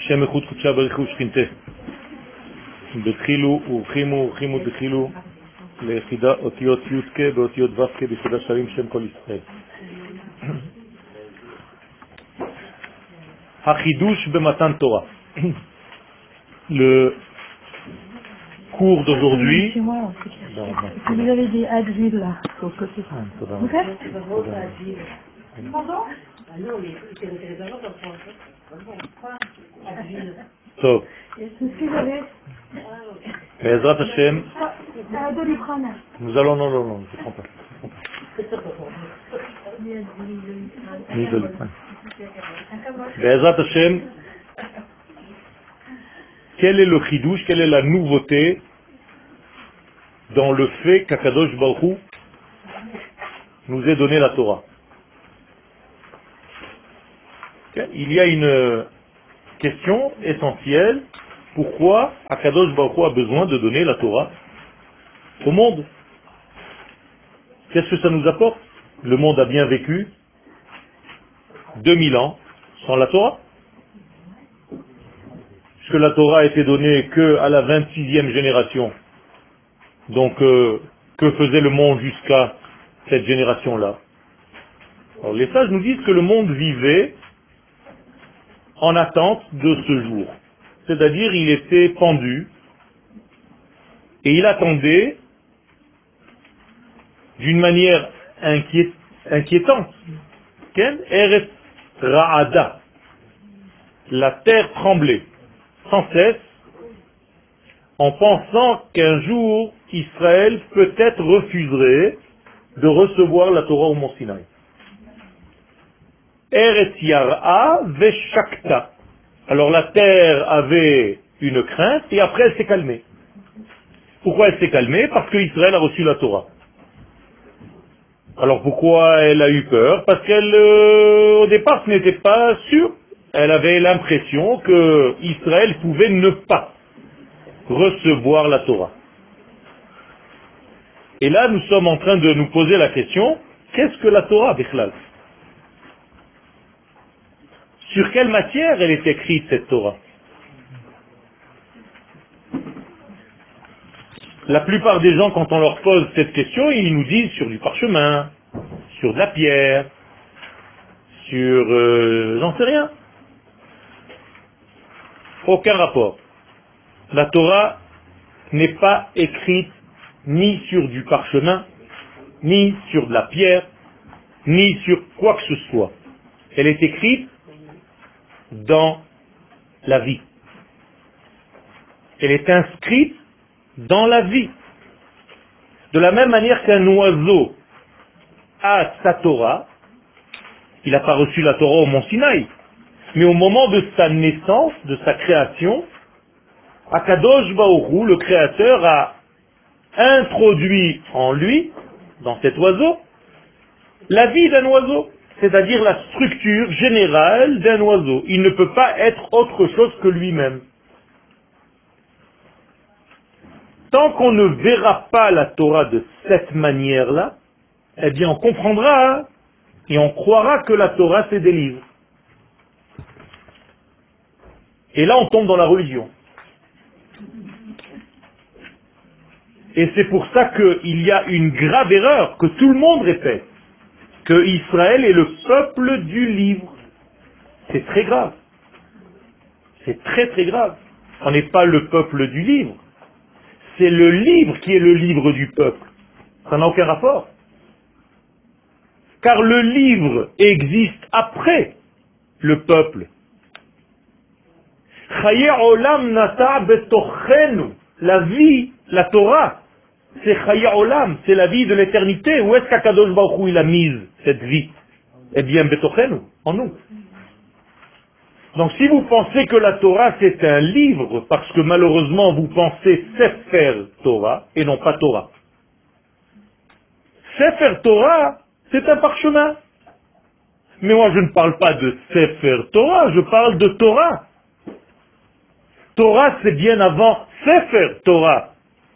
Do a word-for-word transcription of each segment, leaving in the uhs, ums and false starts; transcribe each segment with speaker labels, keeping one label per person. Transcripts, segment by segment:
Speaker 1: שם איכות קודשה בריחו שכינתה. בתחילו ורחימו ורחימו תחילו ליחידה אותיות יודקה באותיות ו"קה ביחידה שרים שם כל ישראל. החידוש במתן תורה. Le cours d'aujourd'hui.
Speaker 2: Vous avez dit Advil là, au côté. Vous faites Pardon
Speaker 1: טוב. בעזרת השם, nous allons, non, non, non, je ne prends pas. ni Doliprane. בעזרת השם, quel est le chidouche, quelle est la nouveauté dans le fait qu'Akadosh Baruch Hu nous ait donné la Torah? Il y a une question essentielle. Pourquoi Akadosh Baruch Hu a besoin de donner la Torah au monde? Qu'est-ce que ça nous apporte? Le monde a bien vécu deux mille ans sans la Torah. Puisque la Torah a été donnée qu'à la vingt-sixième génération. Donc, euh, que faisait le monde jusqu'à cette génération-là? Alors, les sages nous disent que le monde vivait en attente de ce jour. C'est-à-dire, il était pendu et il attendait d'une manière inquiét- inquiétante. Ken Eretz Ra'ada. La terre tremblait sans cesse en pensant qu'un jour Israël peut-être refuserait de recevoir la Torah au Mont Sinaï. Eretz Yar'a Veshakta. Alors la terre avait une crainte et après elle s'est calmée. Pourquoi elle s'est calmée? Parce qu'Israël a reçu la Torah. Alors pourquoi elle a eu peur? Parce qu'elle, euh, au départ, ce n'était pas sûr. Elle avait l'impression que Israël pouvait ne pas recevoir la Torah. Et là, nous sommes en train de nous poser la question, qu'est-ce que la Torah, Bichlal? Sur quelle matière elle est écrite, cette Torah? La plupart des gens, quand on leur pose cette question, ils nous disent sur du parchemin, sur de la pierre, sur... Euh, j'en sais rien. Aucun rapport. La Torah n'est pas écrite ni sur du parchemin, ni sur de la pierre, ni sur quoi que ce soit. Elle est écrite dans la vie. Elle est inscrite dans la vie. De la même manière qu'un oiseau a sa Torah, il n'a pas reçu la Torah au Mont Sinaï, mais au moment de sa naissance, de sa création, Akadosh Baruch Hu, le Créateur, a introduit en lui, dans cet oiseau, la vie d'un oiseau, c'est-à-dire la structure générale d'un oiseau. Il ne peut pas être autre chose que lui-même. Tant qu'on ne verra pas la Torah de cette manière-là, eh bien on comprendra hein, et on croira que la Torah c'est des livres. Et là on tombe dans la religion. Et c'est pour ça qu'il y a une grave erreur que tout le monde répète, que Israël est le peuple du livre. C'est très grave. C'est très très grave. On n'est pas le peuple du livre. C'est le livre qui est le livre du peuple. Ça n'a aucun rapport. Car le livre existe après le peuple. Chaye olam nata betochenu. La vie, la Torah, c'est Chaye olam, c'est la vie de l'éternité. Où est-ce qu'Akadosh Baruch Hu il a mise cette vie? Eh bien, betochenu, en nous. Donc si vous pensez que la Torah c'est un livre, parce que malheureusement vous pensez Sefer Torah et non pas Torah. Sefer Torah, c'est un parchemin. Mais moi je ne parle pas de Sefer Torah, je parle de Torah. Torah c'est bien avant Sefer Torah.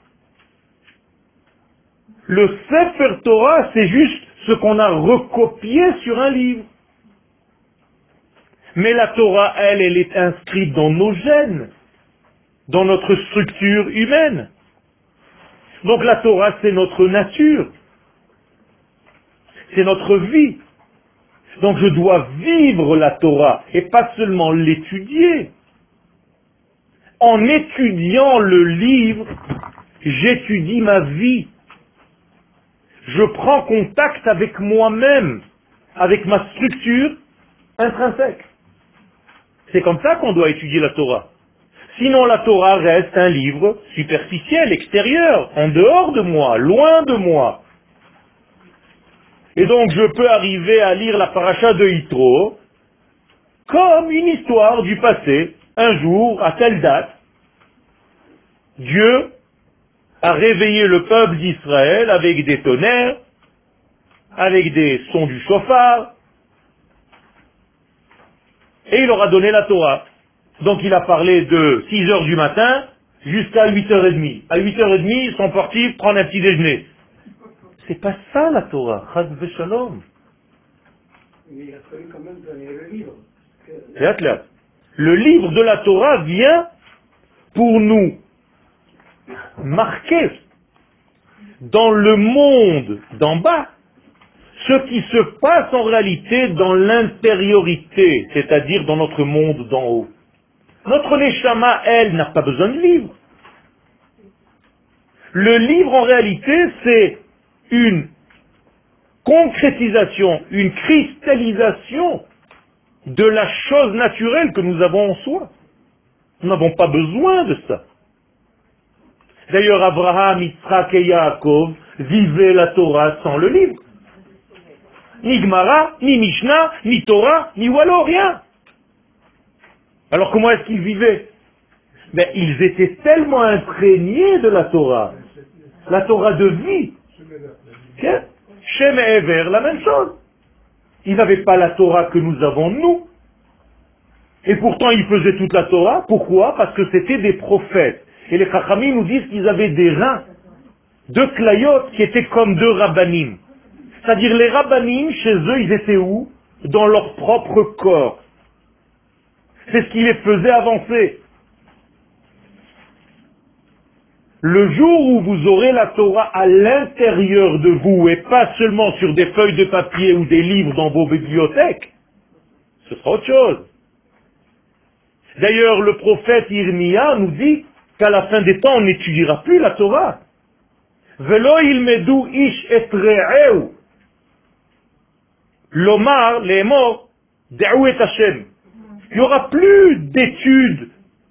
Speaker 1: Le Sefer Torah c'est juste ce qu'on a recopié sur un livre. Mais la Torah, elle, elle est inscrite dans nos gènes, dans notre structure humaine. Donc la Torah, c'est notre nature. C'est notre vie. Donc je dois vivre la Torah et pas seulement l'étudier. En étudiant le livre, j'étudie ma vie. Je prends contact avec moi-même, avec ma structure intrinsèque. C'est comme ça qu'on doit étudier la Torah. Sinon la Torah reste un livre superficiel, extérieur, en dehors de moi, loin de moi. Et donc je peux arriver à lire la paracha de Yitro comme une histoire du passé. Un jour, à telle date, Dieu a réveillé le peuple d'Israël avec des tonnerres, avec des sons du chauffard, et il leur a donné la Torah. Donc il a parlé de six heures du matin jusqu'à huit heures trente. À huit heures trente, ils sont partis prendre un petit déjeuner. C'est pas ça la Torah, Chas v'Shalom.
Speaker 3: Mais il a fallu quand même donner le livre.
Speaker 1: C'est athlète. Le livre de la Torah vient pour nous marquer dans le monde d'en bas ce qui se passe en réalité dans l'intériorité, c'est-à-dire dans notre monde d'en haut. Notre Neshama, elle, n'a pas besoin de livre. Le livre, en réalité, c'est une concrétisation, une cristallisation de la chose naturelle que nous avons en soi. Nous n'avons pas besoin de ça. D'ailleurs, Abraham, Yitzhak et Yaakov vivaient la Torah sans le livre. Ni Gemara, ni Mishnah, ni Torah, ni Wallo, rien. Alors comment est-ce qu'ils vivaient? Ben, ils étaient tellement imprégnés de la Torah, la Torah de vie. Shem et Ever, la même chose. Ils n'avaient pas la Torah que nous avons nous. Et pourtant ils faisaient toute la Torah. Pourquoi? Parce que c'était des prophètes. Et les Chachamim nous disent qu'ils avaient des reins, deux clayot qui étaient comme deux rabbanim. C'est-à-dire les rabbanim, chez eux, ils étaient où? Dans leur propre corps. C'est ce qui les faisait avancer. Le jour où vous aurez la Torah à l'intérieur de vous et pas seulement sur des feuilles de papier ou des livres dans vos bibliothèques, ce sera autre chose. D'ailleurs, le prophète Irmia nous dit qu'à la fin des temps, on n'étudiera plus la Torah. Velo ilmedu ish et re'eu. L'omar, les morts, da'ou et Hashem. Il n'y aura plus d'études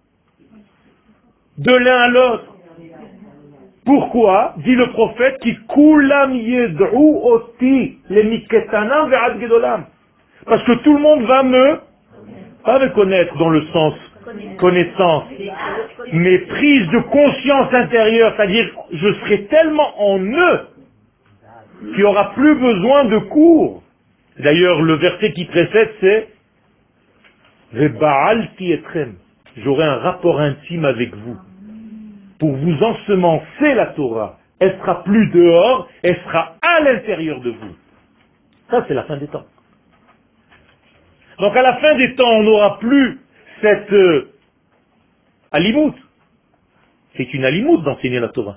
Speaker 1: de l'un à l'autre. Pourquoi? Dit le prophète, qui kulam yed'u oti le miketanam ve'ad gedolam. Parce que tout le monde va me, pas me connaître dans le sens connaissance, mais prise de conscience intérieure, c'est-à-dire je serai tellement en eux qu'il n'y aura plus besoin de cours. D'ailleurs, le verset qui précède, c'est Ve'ba'alti etrem. J'aurai un rapport intime avec vous. Pour vous ensemencer la Torah. Elle sera plus dehors, elle sera à l'intérieur de vous. Ça, c'est la fin des temps. Donc à la fin des temps, on n'aura plus cette euh, alimout. C'est une alimout d'enseigner la Torah.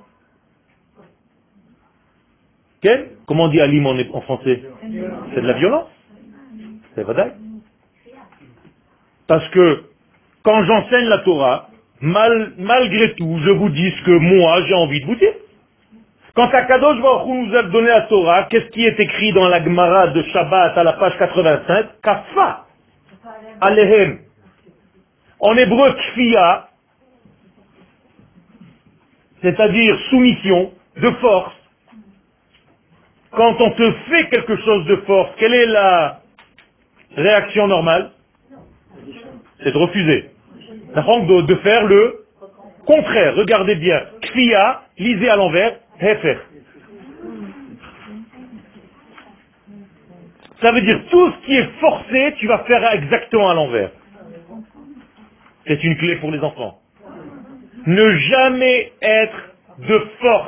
Speaker 1: Quel? Comment on dit alim en, en français? C'est de la violence. C'est vrai. Parce que quand j'enseigne la Torah, mal, malgré tout, je vous dis ce que moi j'ai envie de vous dire. Quand Akadosh Baruch Hu nous a donné la Torah, qu'est-ce qui est écrit dans la Gemara de Shabbat à la page quatre-vingt-cinq? Kafa Alehem. En hébreu, kfiya, c'est-à-dire soumission, de force. Quand on te fait quelque chose de force, quelle est la réaction normale? C'est de refuser. De, de faire le contraire. Regardez bien. Kfiya, lisez à l'envers, hefer. Ça veut dire tout ce qui est forcé, tu vas faire exactement à l'envers. C'est une clé pour les enfants. Ne jamais être de force.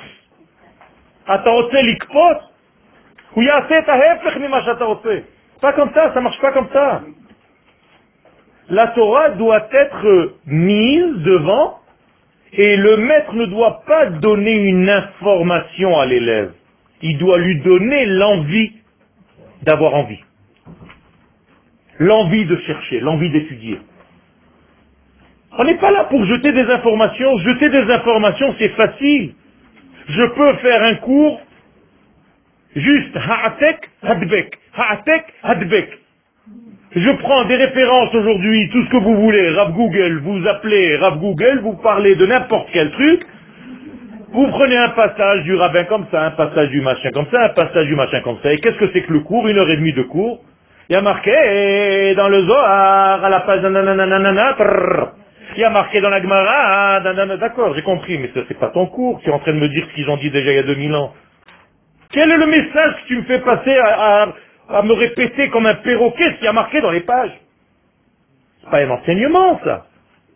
Speaker 1: Pas comme ça, ça marche pas comme ça. La Torah doit être mise devant et le maître ne doit pas donner une information à l'élève. Il doit lui donner l'envie d'avoir envie. L'envie de chercher, l'envie d'étudier. On n'est pas là pour jeter des informations. Jeter des informations, c'est facile. Je peux faire un cours juste ha'atek, hadbek, ha'atek, hadbek. Je prends des références aujourd'hui, tout ce que vous voulez, Rav Google, vous appelez Rav Google, vous parlez de n'importe quel truc, vous prenez un passage du rabbin comme ça, un passage du machin comme ça, un passage du machin comme ça, et qu'est-ce que c'est que le cours? Une heure et demie de cours. Il y a marqué dans le Zohar, à la page nananana, trrr. Il y a marqué dans la Gemara, nanana, d'accord, j'ai compris, mais ça c'est pas ton cours, tu es en train de me dire ce qu'ils ont dit déjà il y a deux mille ans. Quel est le message que tu me fais passer à, à à me répéter comme un perroquet ce qui a marqué dans les pages? C'est pas un enseignement, ça.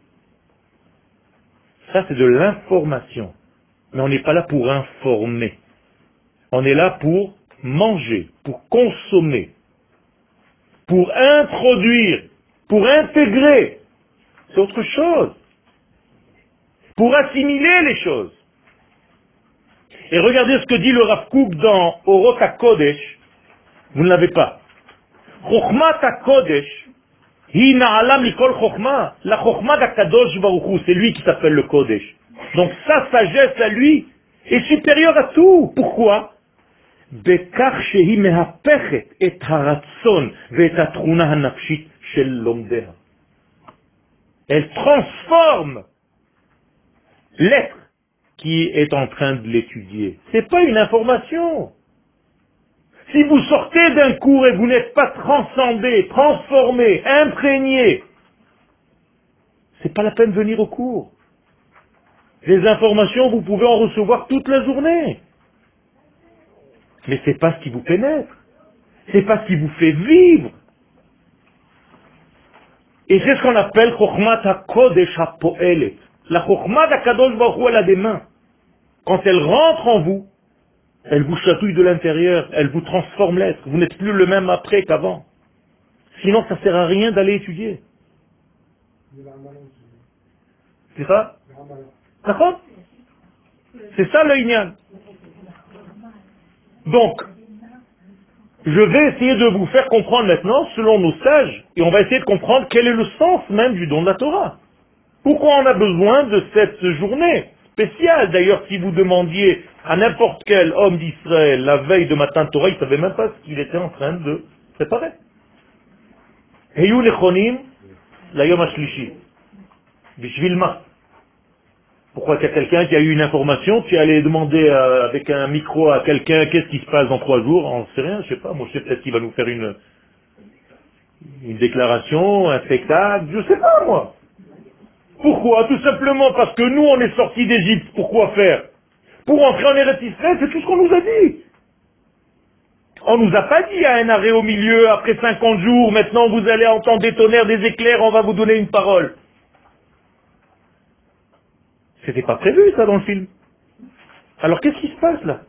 Speaker 1: Ça, c'est de l'information. Mais on n'est pas là pour informer. On est là pour manger, pour consommer, pour introduire, pour intégrer. C'est autre chose. Pour assimiler les choses. Et regardez ce que dit le Rav Kook dans Orot HaKodesh. Vous ne l'avez pas. Chokhmat HaKodesh, hi na'alam likol chokhma. La chokhma d'Akadosh Baruch Hu, c'est lui qui s'appelle le Kodesh. Donc sa sagesse à lui est supérieure à tout. Pourquoi? Bekach shehi mehapechet et haratzon ve'et hatruna hanafshit shel lomdeha. Elle transforme l'être qui est en train de l'étudier. C'est pas une information. Si vous sortez d'un cours et vous n'êtes pas transcendé, transformé, imprégné, c'est pas la peine de venir au cours. Les informations, vous pouvez en recevoir toute la journée. Mais c'est pas ce qui vous pénètre. C'est pas ce qui vous fait vivre. Et c'est ce qu'on appelle Chokhmat HaKodesh HaPo'elet. La Chokhmat d'Akadosh Baruch Hu, elle a des mains. Quand elle rentre en vous, elle vous chatouille de l'intérieur, elle vous transforme l'être. Vous n'êtes plus le même après qu'avant. Sinon, ça ne sert à rien d'aller étudier. C'est ça? D'accord? C'est ça le Inyan. Donc, je vais essayer de vous faire comprendre maintenant, selon nos sages, et on va essayer de comprendre quel est le sens même du don de la Torah. Pourquoi on a besoin de cette journée spéciale? D'ailleurs, si vous demandiez à n'importe quel homme d'Israël la veille de Matan Torah, il ne savait même pas ce qu'il était en train de préparer. Heyu lechonim la yom hashlishi. Bishvil ma. Pourquoi qu'il y a quelqu'un qui a eu une information, tu es allé demander euh, avec un micro à quelqu'un qu'est-ce qui se passe dans trois jours, on ne sait rien, je sais pas, moi je sais peut-être qu'il va nous faire une, une déclaration, un spectacle, je sais pas moi. Pourquoi? Tout simplement parce que nous on est sortis d'Égypte, pourquoi faire? Pour entrer en Eretz Israël, c'est tout ce qu'on nous a dit. On nous a pas dit il y a un arrêt au milieu, après cinquante jours, maintenant vous allez entendre des tonnerres, des éclairs, on va vous donner une parole. C'était pas prévu ça dans le film. Alors qu'est-ce qui se passe là?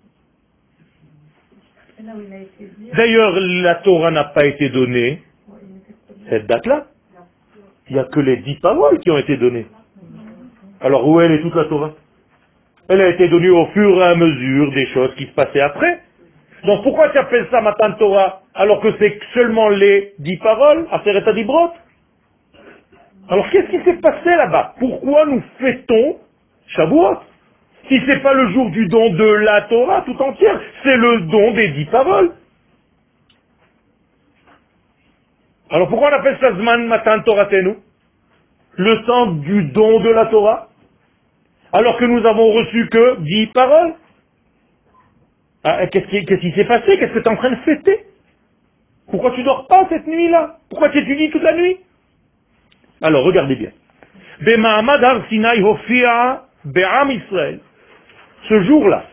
Speaker 1: D'ailleurs, la Torah n'a pas été donnée cette date-là. Il n'y a que les dix paroles qui ont été données. Alors où elle est toute la Torah? Elle a été donnée au fur et à mesure des choses qui se passaient après. Donc pourquoi tu appelles ça Matan Torah alors que c'est seulement les dix paroles, Aseret HaDibrot? Alors qu'est-ce qui s'est passé là-bas? Pourquoi nous fêtons Shavuot? Si c'est pas le jour du don de la Torah tout entière, c'est le don des dix paroles. Alors pourquoi on appelle ça Zman Matan Toratenu? Le temps du don de la Torah? Alors que nous avons reçu que dix paroles. Ah, qu'est-ce qui, qu'est-ce qui s'est passé? Qu'est-ce que tu es en train de fêter? Pourquoi tu dors pas cette nuit-là? Pourquoi tu étudies toute la nuit? Alors, regardez bien. Bema'amad Har Sinai Hofia Be'am Israël. Ce jour-là,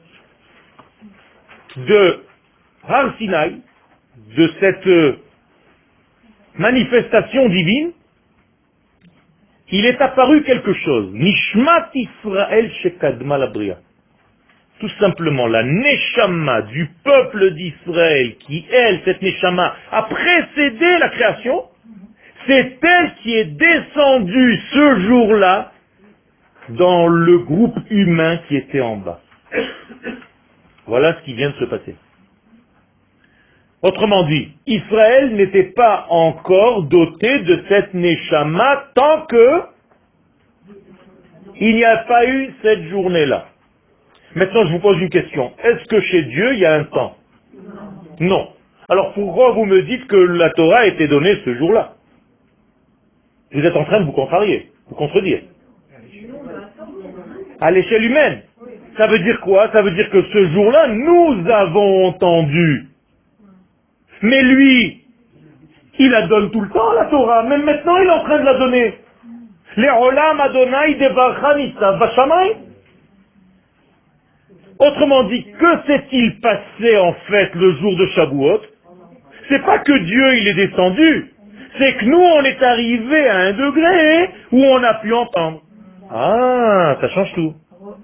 Speaker 1: de Har Sinai, de cette manifestation divine, il est apparu quelque chose. Nishmat Israël Shekadma Labria. Tout simplement, la Neshama du peuple d'Israël, qui, elle, cette Neshama, a précédé la création, c'est elle qui est descendue ce jour-là dans le groupe humain qui était en bas. Voilà ce qui vient de se passer. Autrement dit, Israël n'était pas encore doté de cette Neshama tant que il n'y a pas eu cette journée-là. Maintenant, je vous pose une question. Est-ce que chez Dieu, il y a un temps? Non. Alors pourquoi vous me dites que la Torah a été donnée ce jour-là? Vous êtes en train de vous contrarier, vous contredire. À l'échelle humaine. Ça veut dire quoi? Ça veut dire que ce jour-là, nous avons entendu. Mais lui, il la donne tout le temps, la Torah. Même maintenant, il est en train de la donner. Les Olam Adonai Devarcha Nitzав Bashamay. Autrement dit, que s'est-il passé en fait le jour de Shavuot? C'est pas que Dieu il est descendu, c'est que nous on est arrivé à un degré où on a pu entendre. Ah, ça change tout.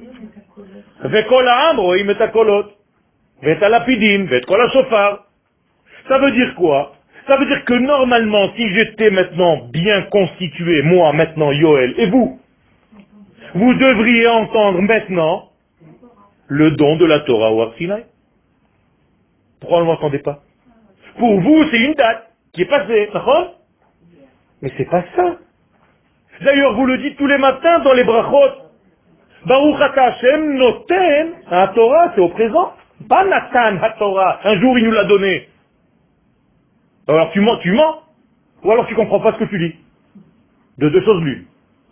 Speaker 1: Ça veut dire quoi? Ça veut dire que normalement, si j'étais maintenant bien constitué, moi maintenant Yoël, et vous, vous devriez entendre maintenant le don de la Torah au Har Sinaï. Pourquoi on ne l'entendait pas? Pour vous, c'est une date qui est passée, d'accord? Mais c'est pas ça. D'ailleurs, vous le dites tous les matins dans les brachot. Baruch Ata Hashem noten la Torah, c'est au présent. Pas Natan la Torah. Un jour, il nous l'a donné. Alors tu mens, tu mens, ou alors tu comprends pas ce que tu dis. De deux choses l'une.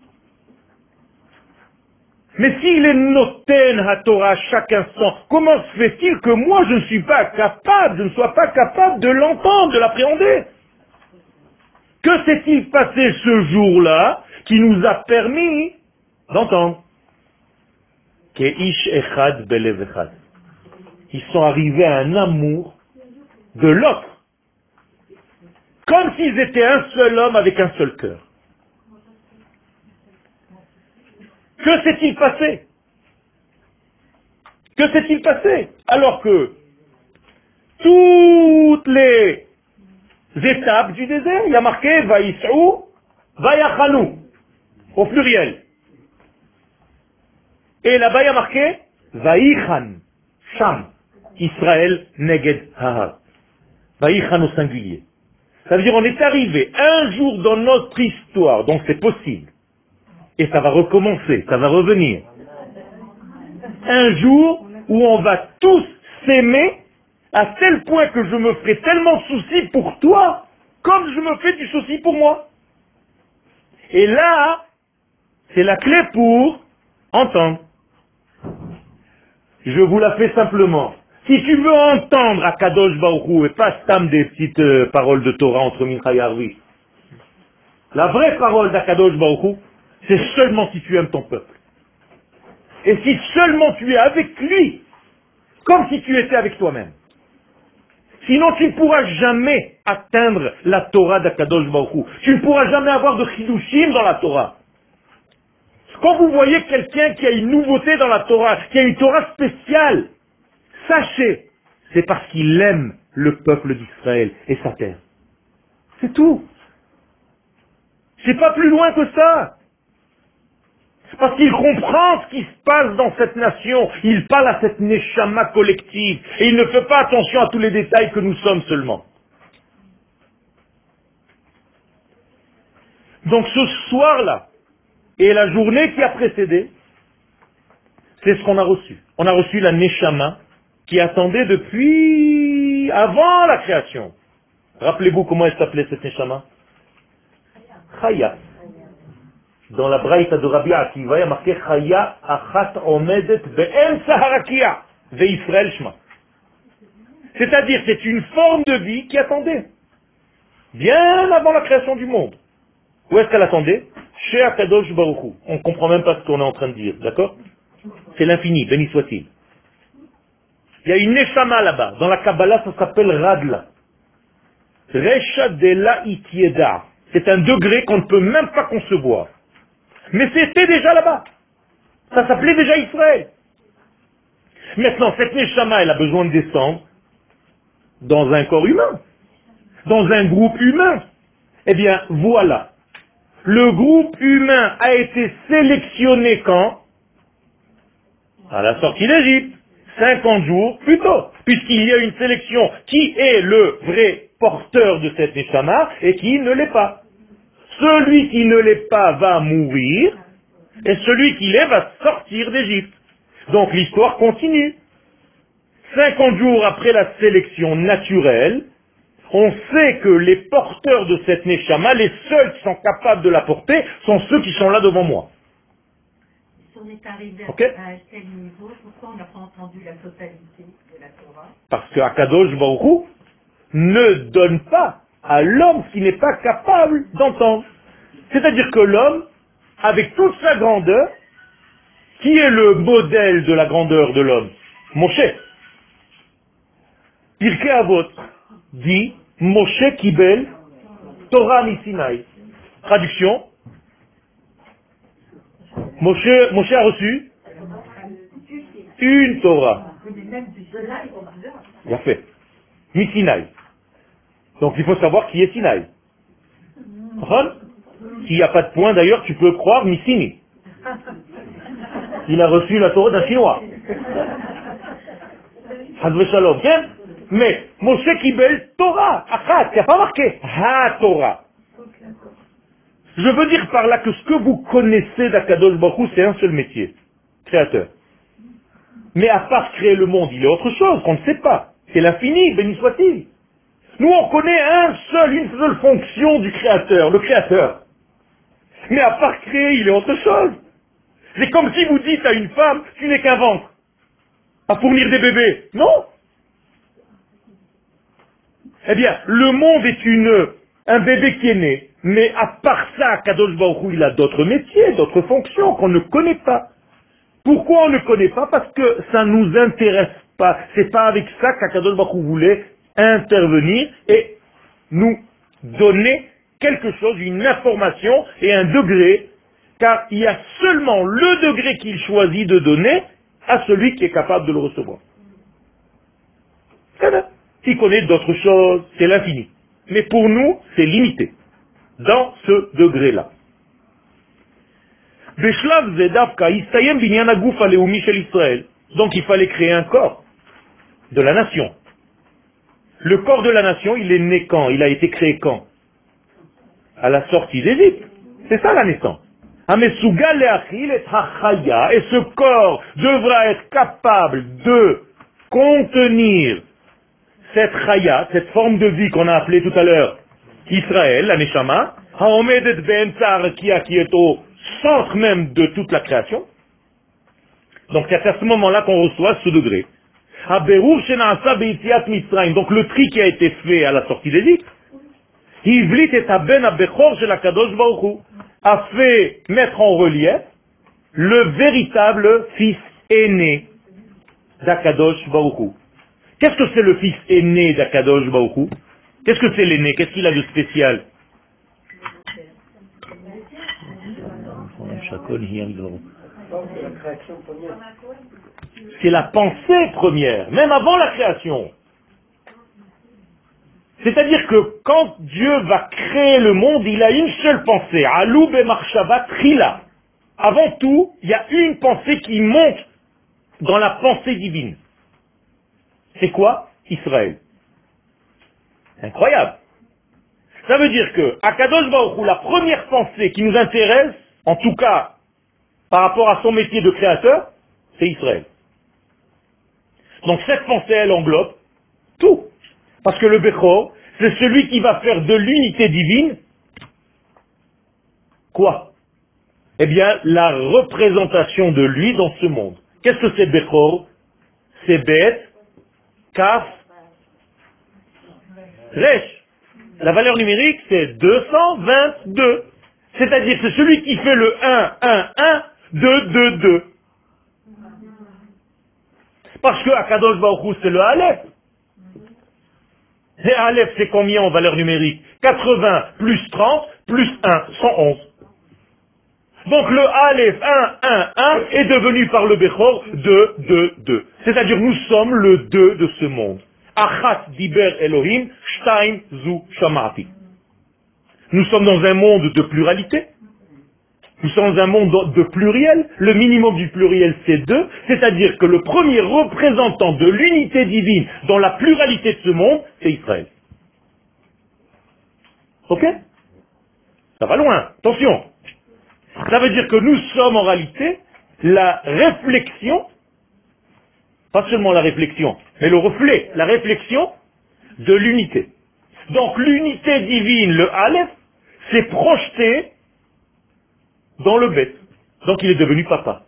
Speaker 1: Mais s'il est noten à Torah à chaque instant, comment se fait-il que moi je ne suis pas capable, je ne sois pas capable de l'entendre, de l'appréhender? Que s'est-il passé ce jour-là qui nous a permis d'entendre? Ke'ish echad belev echad. Ils sont arrivés à un amour de l'autre. Comme s'ils étaient un seul homme avec un seul cœur. Que s'est-il passé? Que s'est-il passé? Alors que toutes les étapes du désert, il y a marqué Vaïs'ou, Vaïachanou, au pluriel. Et là-bas, il y a marqué Vaïchan, Sham, Israël, Neged, Hahar. Vaïchan au singulier. Ça veut dire on est arrivé un jour dans notre histoire, donc c'est possible. Et ça va recommencer, ça va revenir. Un jour où on va tous s'aimer à tel point que je me ferai tellement de soucis pour toi, comme je me fais du souci pour moi. Et là, c'est la clé pour entendre. Je vous la fais simplement. Si tu veux entendre à Kadosh Baruch Hu, et pas stam des petites euh, paroles de Torah entre Mincha et Arvi, la vraie parole d'Akadosh Baruch Hu, c'est seulement si tu aimes ton peuple. Et si seulement tu es avec lui, comme si tu étais avec toi-même. Sinon tu ne pourras jamais atteindre la Torah d'Akadosh Baruch Hu. Tu ne pourras jamais avoir de chidushim dans la Torah. Quand vous voyez quelqu'un qui a une nouveauté dans la Torah, qui a une Torah spéciale, sachez, c'est parce qu'il aime le peuple d'Israël et sa terre. C'est tout. C'est pas plus loin que ça. Parce qu'il comprend ce qui se passe dans cette nation. Il parle à cette neshama collective. Et il ne fait pas attention à tous les détails que nous sommes seulement. Donc ce soir-là, et la journée qui a précédé, c'est ce qu'on a reçu. On a reçu la neshama qui attendait depuis avant la création. Rappelez-vous comment elle s'appelait cette neshama? Chaya. Dans la braïta de Rabbi Akiva, il y a marqué Chaya achat omedet be'emsa harakia ve'Israël shma. C'est-à-dire, c'est une forme de vie qui attendait. Bien avant la création du monde. Où est-ce qu'elle attendait? Chez Akadosh Baruch Hu. On ne comprend même pas ce qu'on est en train de dire, d'accord? C'est l'infini, béni soit-il. Il y a une neshama là-bas. Dans la Kabbalah, ça s'appelle Radla. Resha de la itieda. C'est un degré qu'on ne peut même pas concevoir. Mais c'était déjà là-bas. Ça s'appelait déjà Israël. Maintenant, cette neshama, elle a besoin de descendre dans un corps humain, dans un groupe humain. Eh bien, voilà. Le groupe humain a été sélectionné quand? À la sortie d'Égypte. cinquante jours plus tôt. Puisqu'il y a une sélection. Qui est le vrai porteur de cette Neshama et qui ne l'est pas? Celui qui ne l'est pas va mourir et celui qui l'est va sortir d'Égypte. Donc l'histoire continue. cinquante jours après la sélection naturelle, on sait que les porteurs de cette Neshama, les seuls qui sont capables de la porter, sont ceux qui sont là devant moi.
Speaker 4: Si on est arrivé à,
Speaker 1: Okay.
Speaker 4: à tel niveau, pourquoi on n'a pas entendu la totalité de la Torah?
Speaker 1: Parce que Akadosh Baruch Hu ne donne pas à l'homme ce qui n'est pas capable d'entendre. C'est-à-dire que l'homme, avec toute sa grandeur, qui est le modèle de la grandeur de l'homme? Moshe. Pirkei Avot dit Moshe Kibel Torah Misinaï. Traduction. Moshe, Moshe a reçu une Torah. Il a fait. Misinaï. Donc il faut savoir qui est Sinaï. S'il n'y a pas de point d'ailleurs, tu peux croire Missini. Il a reçu la Torah d'un Chinois. Hazve Shalom, hein? Mais Moshe Kibel Torah, Achat, il n'y a pas marqué Ha Torah. Je veux dire par là que ce que vous connaissez d'Akadosh Baruch Hu, c'est un seul métier, créateur. Mais à part créer le monde, il est autre chose qu'on ne sait pas. C'est l'infini, béni soit-il. Nous, on connaît un seul, une seule fonction du créateur, le créateur. Mais à part créer, il est autre chose. C'est comme si vous dites à une femme, tu n'es qu'un ventre, à fournir des bébés. Non. Eh bien, le monde est une, un bébé qui est né. Mais à part ça, Kadosh Baruch Hu, il a d'autres métiers, d'autres fonctions qu'on ne connaît pas. Pourquoi on ne connaît pas? Parce que ça ne nous intéresse pas. C'est pas avec ça qu'Akadosh Baruch Hu voulait intervenir et nous donner quelque chose, une information et un degré, car il y a seulement le degré qu'il choisit de donner à celui qui est capable de le recevoir. Il connaît d'autres choses, c'est l'infini. Mais pour nous, c'est limité, dans ce degré-là. Donc il fallait créer un corps de la nation. Le corps de la nation, il est né quand? Il a été créé quand? À la sortie d'Égypte. C'est ça la naissance. Et ce corps devra être capable de contenir cette chaya, cette forme de vie qu'on a appelée tout à l'heure Israël, la Neshama, qui est au centre même de toute la création. Donc c'est à ce moment-là qu'on reçoit ce degré. Donc le tri qui a été fait à la sortie d'Égypte, a fait mettre en relief le véritable fils aîné d'Akadosh Baruch Hu. Qu'est-ce que c'est le fils aîné d'Akadosh Baruch Hu? Qu'est-ce que c'est l'aîné? Qu'est-ce qu'il a de spécial? C'est la pensée première, même avant la création. C'est-à-dire que quand Dieu va créer le monde, il a une seule pensée. Alou be'marshava trila. Avant tout, il y a une pensée qui monte dans la pensée divine. C'est quoi? Israël. Incroyable. Ça veut dire que, à Kadosh Baruch Hu, la première pensée qui nous intéresse, en tout cas, par rapport à son métier de créateur, c'est Israël. Donc cette pensée, elle englobe tout. Parce que le Bechor, c'est celui qui va faire de l'unité divine, quoi? Eh bien, la représentation de lui dans ce monde. Qu'est-ce que c'est Bechor? C'est Bet, Kaf, Resh. La valeur numérique, c'est deux cent vingt-deux. C'est-à-dire, c'est celui qui fait le un, un, un, deux, deux, deux. Parce que Akadosh Baruch Hu, c'est le Aleph. Et Aleph, c'est combien en valeur numérique? quatre-vingts plus trente plus un, cent onze. Donc le Aleph un, un, un est devenu par le Bechor deux, deux, deux. C'est-à-dire, nous sommes le deux de ce monde. Achat diber Elohim, shtaim zu shamati. Nous sommes dans un monde de pluralité. Nous sommes dans un monde de pluriel. Le minimum du pluriel, c'est deux. C'est-à-dire que le premier représentant de l'unité divine dans la pluralité de ce monde, c'est Israël. Ok? Ça va loin. Attention. Ça veut dire que nous sommes en réalité la réflexion, pas seulement la réflexion, mais le reflet, la réflexion de l'unité. Donc l'unité divine, le Aleph, s'est projeté dans le Bet. Donc il est devenu papa.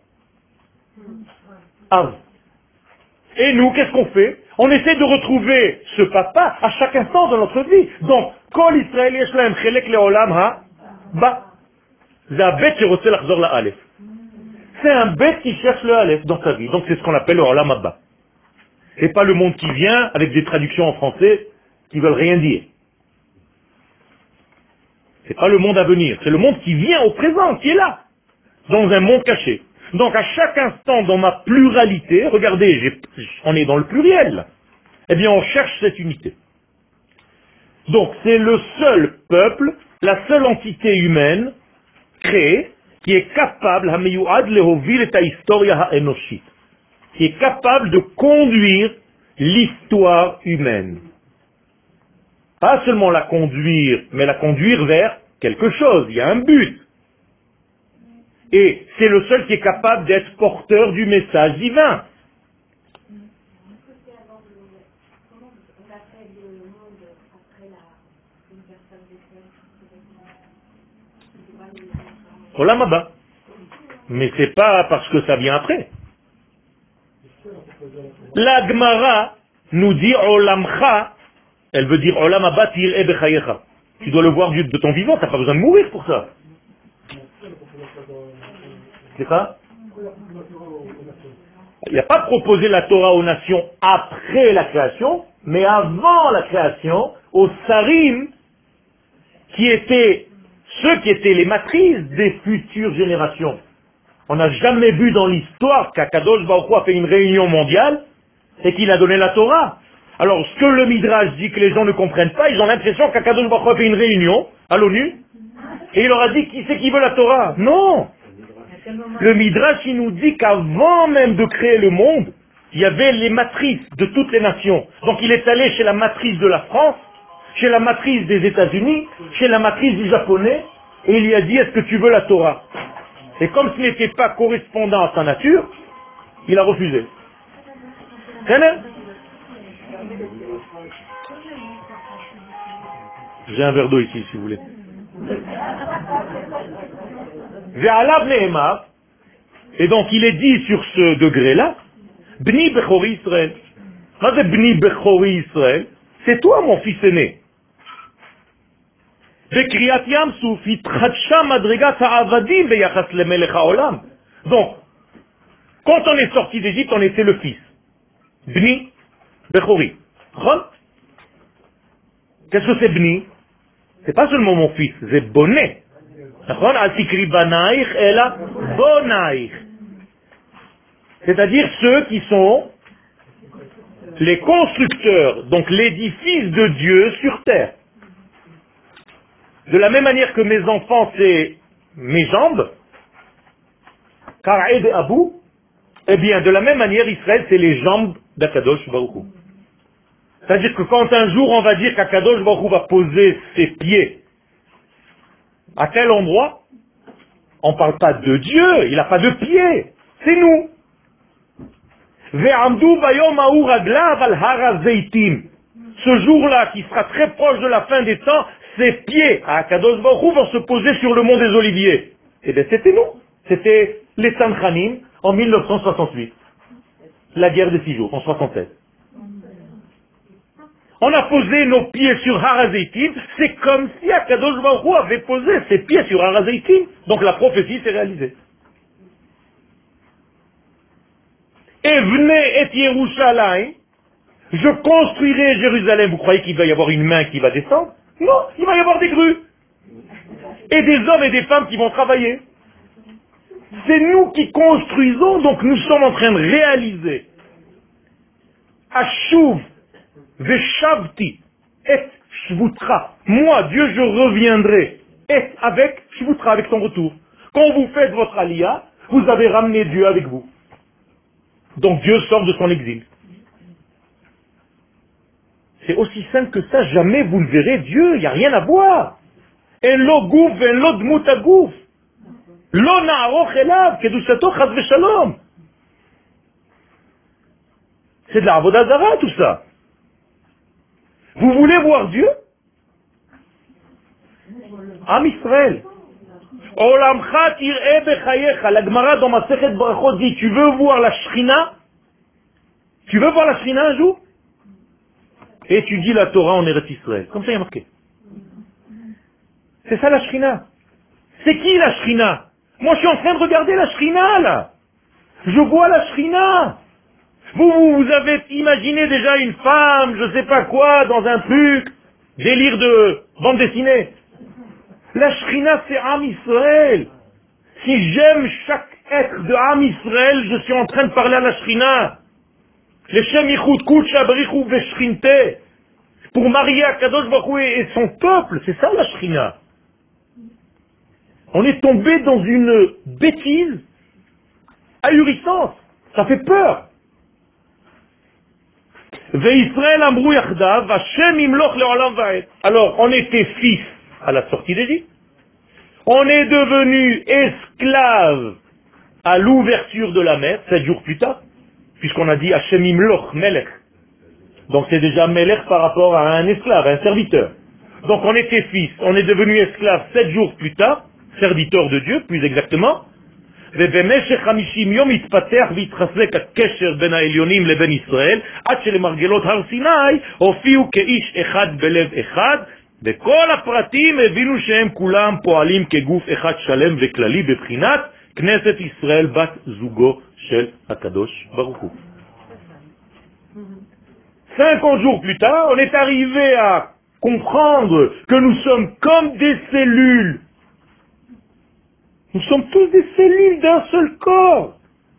Speaker 1: Av. Et nous, qu'est-ce qu'on fait? On essaie de retrouver ce papa à chaque instant de notre vie. Donc, quand l'Israël Yeshlaim Chelek Leolam Ha Ba, la bête qui reçoit l'achzor la Aleph. C'est un bête qui cherche le Aleph dans sa vie. Donc c'est ce qu'on appelle le Olam Haba. Et pas le monde qui vient avec des traductions en français qui veulent rien dire. C'est pas le monde à venir, c'est le monde qui vient au présent, qui est là, dans un monde caché. Donc à chaque instant dans ma pluralité, regardez, j'ai, on est dans le pluriel, eh bien on cherche cette unité. Donc c'est le seul peuple, la seule entité humaine créée qui est capable, qui est capable de conduire l'histoire humaine. Pas seulement la conduire, mais la conduire vers quelque chose. Il y a un but. Et c'est le seul qui est capable d'être porteur du message divin. Olam Haba. Mais c'est pas parce que ça vient après. La Gemara nous dit Olamcha. Elle veut dire Olam Haba tir'e bechayecha. Tu dois le voir de ton vivant, tu n'as pas besoin de mourir pour ça. C'est ça? Il n'y a pas proposé la Torah aux nations après la création, mais avant la création, aux Sarim, qui étaient ceux qui étaient les matrices des futures générations. On n'a jamais vu dans l'histoire qu'Akadosh Baruch Hu a fait une réunion mondiale et qu'il a donné la Torah. Alors, ce que le Midrash dit que les gens ne comprennent pas, ils ont l'impression qu'Akadosh Baruch Hu a fait une réunion à l'ONU et il leur a dit qui c'est qui veut la Torah. Non. Le Midrash, il nous dit qu'avant même de créer le monde, il y avait les matrices de toutes les nations. Donc il est allé chez la matrice de la France, chez la matrice des États-Unis, chez la matrice du Japonais, et il lui a dit, est-ce que tu veux la Torah? Et comme ce n'était pas correspondant à sa nature, il a refusé. J'ai un verre d'eau ici, si vous voulez. Et donc il est dit sur ce degré-là, Bni Bechori Israël. Qu'est-ce que Bni Bechori Israël? C'est toi mon fils aîné. Donc, quand on est sorti d'Égypte, on était le fils. Bni Bechori. Qu'est-ce que c'est Bni? C'est pas seulement mon fils, c'est bonnet. C'est-à-dire ceux qui sont les constructeurs, donc l'édifice de Dieu sur terre. De la même manière que mes enfants, c'est mes jambes, Kar'ed Abou, eh bien, de la même manière, Israël, c'est les jambes d'Akadosh Baruch Hu. C'est-à-dire que quand un jour on va dire qu'Akadosh Baruch Hu va poser ses pieds à tel endroit, on ne parle pas de Dieu, il n'a pas de pieds, c'est nous. Ce jour-là, qui sera très proche de la fin des temps, ses pieds à Akadosh Baruch Hu vont se poser sur le mont des Oliviers. Eh bien, c'était nous. C'était les Tzanchanim en mille neuf cent soixante-huit. La guerre des six jours, en soixante-sept. On a posé nos pieds sur Har HaZeitim, c'est comme si Akadosh Baruch Hu avait posé ses pieds sur Har HaZeitim. Donc la prophétie s'est réalisée. Et venez et Yerushalayim, je construirai Jérusalem. Vous croyez qu'il va y avoir une main qui va descendre? Non, il va y avoir des grues. Et des hommes et des femmes qui vont travailler. C'est nous qui construisons, donc nous sommes en train de réaliser. Ashuv Veshavti et shvutra. Moi, Dieu, je reviendrai. Et avec shvutra, avec son retour. Quand vous faites votre aliyah, vous avez ramené Dieu avec vous. Donc Dieu sort de son exil. C'est aussi simple que ça, jamais vous ne verrez Dieu, il n'y a rien à voir. En lo gouf, en lo dmut hagouf. Lo na'aroch elav, kedushato chas v'shalom. C'est de la avodah zara, tout ça. Vous voulez voir Dieu? Am Israël. Olamcha tir'e bechayecha. La Gemara dans Masechet Brachot dit, tu veux voir la Shrina? Tu veux voir la Shrina un jour? Étudie la Torah en Eretz Israël. Comme ça il y a marqué. C'est ça la Shrina. C'est qui la Shrina? Moi je suis en train de regarder la Shrina là. Je vois la Shrina. Vous, vous, vous avez imaginé déjà une femme, je sais pas quoi, dans un truc, délire de bande dessinée. La Shrina c'est Am Israël. Si j'aime chaque être de Am Israël, je suis en train de parler à la Shrina. Les Shem Yichud Kudsha Berichu Veshrinte. Pour marier Akadosh Baruch Hu et son peuple, c'est ça la Shrina. On est tombé dans une bêtise ahurissante. Ça fait peur. Ve'Israël amrou yachdav, Hashem imloch le'olam va'ed. Alors, on était fils à la sortie d'Égypte. On est devenu esclave à l'ouverture de la mer, sept jours plus tard, puisqu'on a dit Hashem imloch melech. Donc c'est déjà melech par rapport à un esclave, un serviteur. Donc on était fils, on est devenu esclave sept jours plus tard, serviteur de Dieu, plus exactement. ובמשך חמישים יום התפתח והתחזק הקשר בין העליונים לבין ישראל, עד שלמרגלות הר סיני הופיעו כאיש אחד בלב אחד, וכל הפרטים הבינו שהם כולם פועלים כגוף אחד שלם וכללי בבחינת כנסת ישראל בת זוגו של הקדוש ברוך הוא. cinquante jours plus tard, on est arrivé à comprendre que nous sommes comme des cellules. Nous sommes tous des cellules d'un seul corps.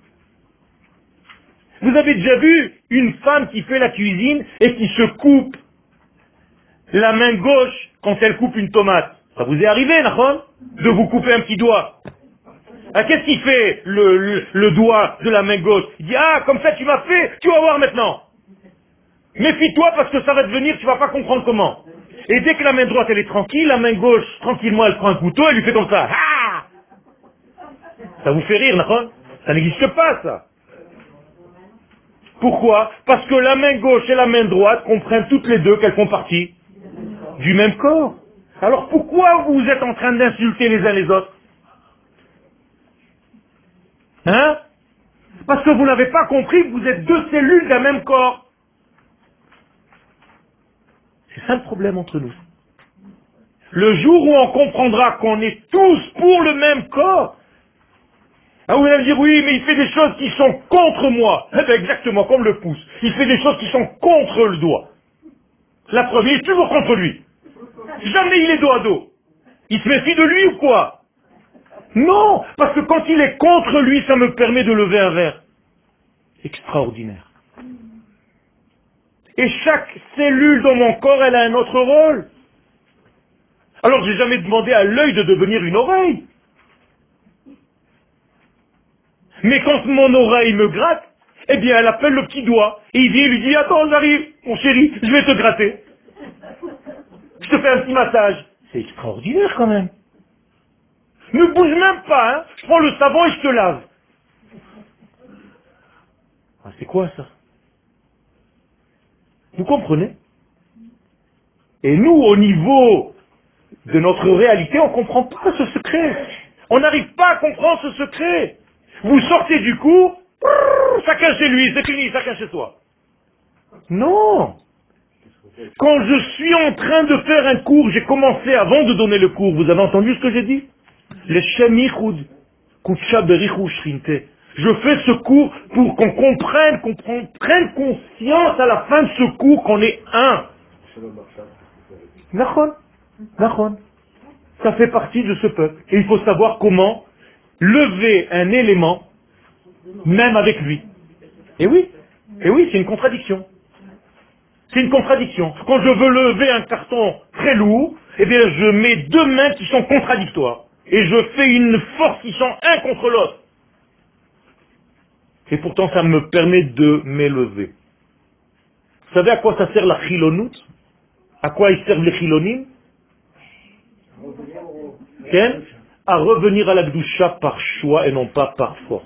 Speaker 1: Vous avez déjà vu une femme qui fait la cuisine et qui se coupe la main gauche quand elle coupe une tomate. Ça vous est arrivé, Nachon, de vous couper un petit doigt. Ah, qu'est-ce qu'il fait, le, le, le doigt de la main gauche? Il dit, ah, comme ça tu m'as fait, tu vas voir maintenant. Méfie-toi parce que ça va devenir, tu vas pas comprendre comment. Et dès que la main droite elle est tranquille, la main gauche, tranquillement, elle prend un couteau, elle lui fait comme ça. Ah! Ça vous fait rire, Nachon? Ça n'existe pas, ça. Pourquoi? Parce que la main gauche et la main droite comprennent toutes les deux qu'elles font partie du même corps. Alors pourquoi vous êtes en train d'insulter les uns les autres? Hein? Parce que vous n'avez pas compris que vous êtes deux cellules d'un même corps. C'est ça le problème entre nous. Le jour où on comprendra qu'on est tous pour le même corps, ah, vous allez dire, oui, mais il fait des choses qui sont contre moi. Eh bien, exactement, comme le pouce. Il fait des choses qui sont contre le doigt. La preuve, il est toujours contre lui. Jamais il est dos à dos. Il se méfie de lui ou quoi? Non, parce que quand il est contre lui, ça me permet de lever un verre. Extraordinaire. Et chaque cellule dans mon corps, elle a un autre rôle. Alors, j'ai jamais demandé à l'œil de devenir une oreille. Mais quand mon oreille me gratte, eh bien, elle appelle le petit doigt. Et il vient et lui dit, attends, j'arrive, mon chéri, je vais te gratter. Je te fais un petit massage. C'est extraordinaire quand même. Ne bouge même pas, hein. Je prends le savon et je te lave. Ah, c'est quoi ça? Vous comprenez? Et nous, au niveau de notre réalité, on ne comprend pas ce secret. On n'arrive pas à comprendre ce secret. Vous sortez du cours, chacun chez lui, c'est fini, chacun chez soi. Non. Quand je suis en train de faire un cours, j'ai commencé avant de donner le cours, vous avez entendu ce que j'ai dit? Les Shem Yichud Kudsha Berichu Shrinte. Je fais ce cours pour qu'on comprenne, qu'on prenne conscience à la fin de ce cours qu'on est un. Nachon, Nachon. Ça fait partie de ce peuple. Et il faut savoir comment lever un élément, même avec lui. Et oui, et oui, c'est une contradiction. C'est une contradiction. Quand je veux lever un carton très lourd, eh bien, je mets deux mains qui sont contradictoires. Et je fais une force qui sont un contre l'autre. Et pourtant, ça me permet de m'élever. Vous savez à quoi ça sert la chilonout? À quoi ils servent les chilonim? Ken? À revenir à la gdusha par choix et non pas par force.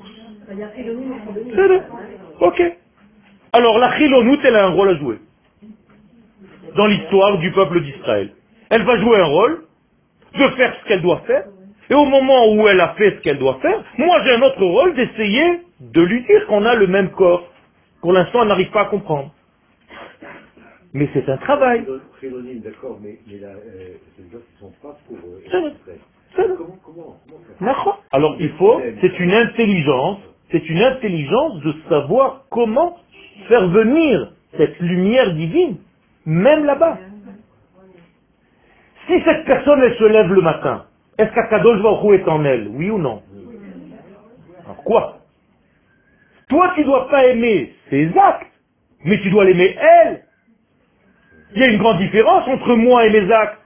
Speaker 1: Ok. Alors la chilonout, elle a un rôle à jouer dans l'histoire du peuple d'Israël. Elle va jouer un rôle de faire ce qu'elle doit faire. Et au moment où elle a fait ce qu'elle doit faire, moi j'ai un autre rôle d'essayer de lui dire qu'on a le même corps. Pour l'instant, elle n'arrive pas à comprendre. Mais c'est un travail.
Speaker 5: D'accord, mais, mais là, euh, c'est des gens qui ne sont pas pour eux. Comment, comment, comment
Speaker 1: Alors il faut, c'est une intelligence, c'est une intelligence de savoir comment faire venir cette lumière divine, même là-bas. Si cette personne, elle se lève le matin, est-ce qu'Akadosh Baruch Hu est en elle? Oui ou non? Alors quoi? Toi, tu ne dois pas aimer ses actes, mais tu dois l'aimer elle. Il y a une grande différence entre moi et mes actes.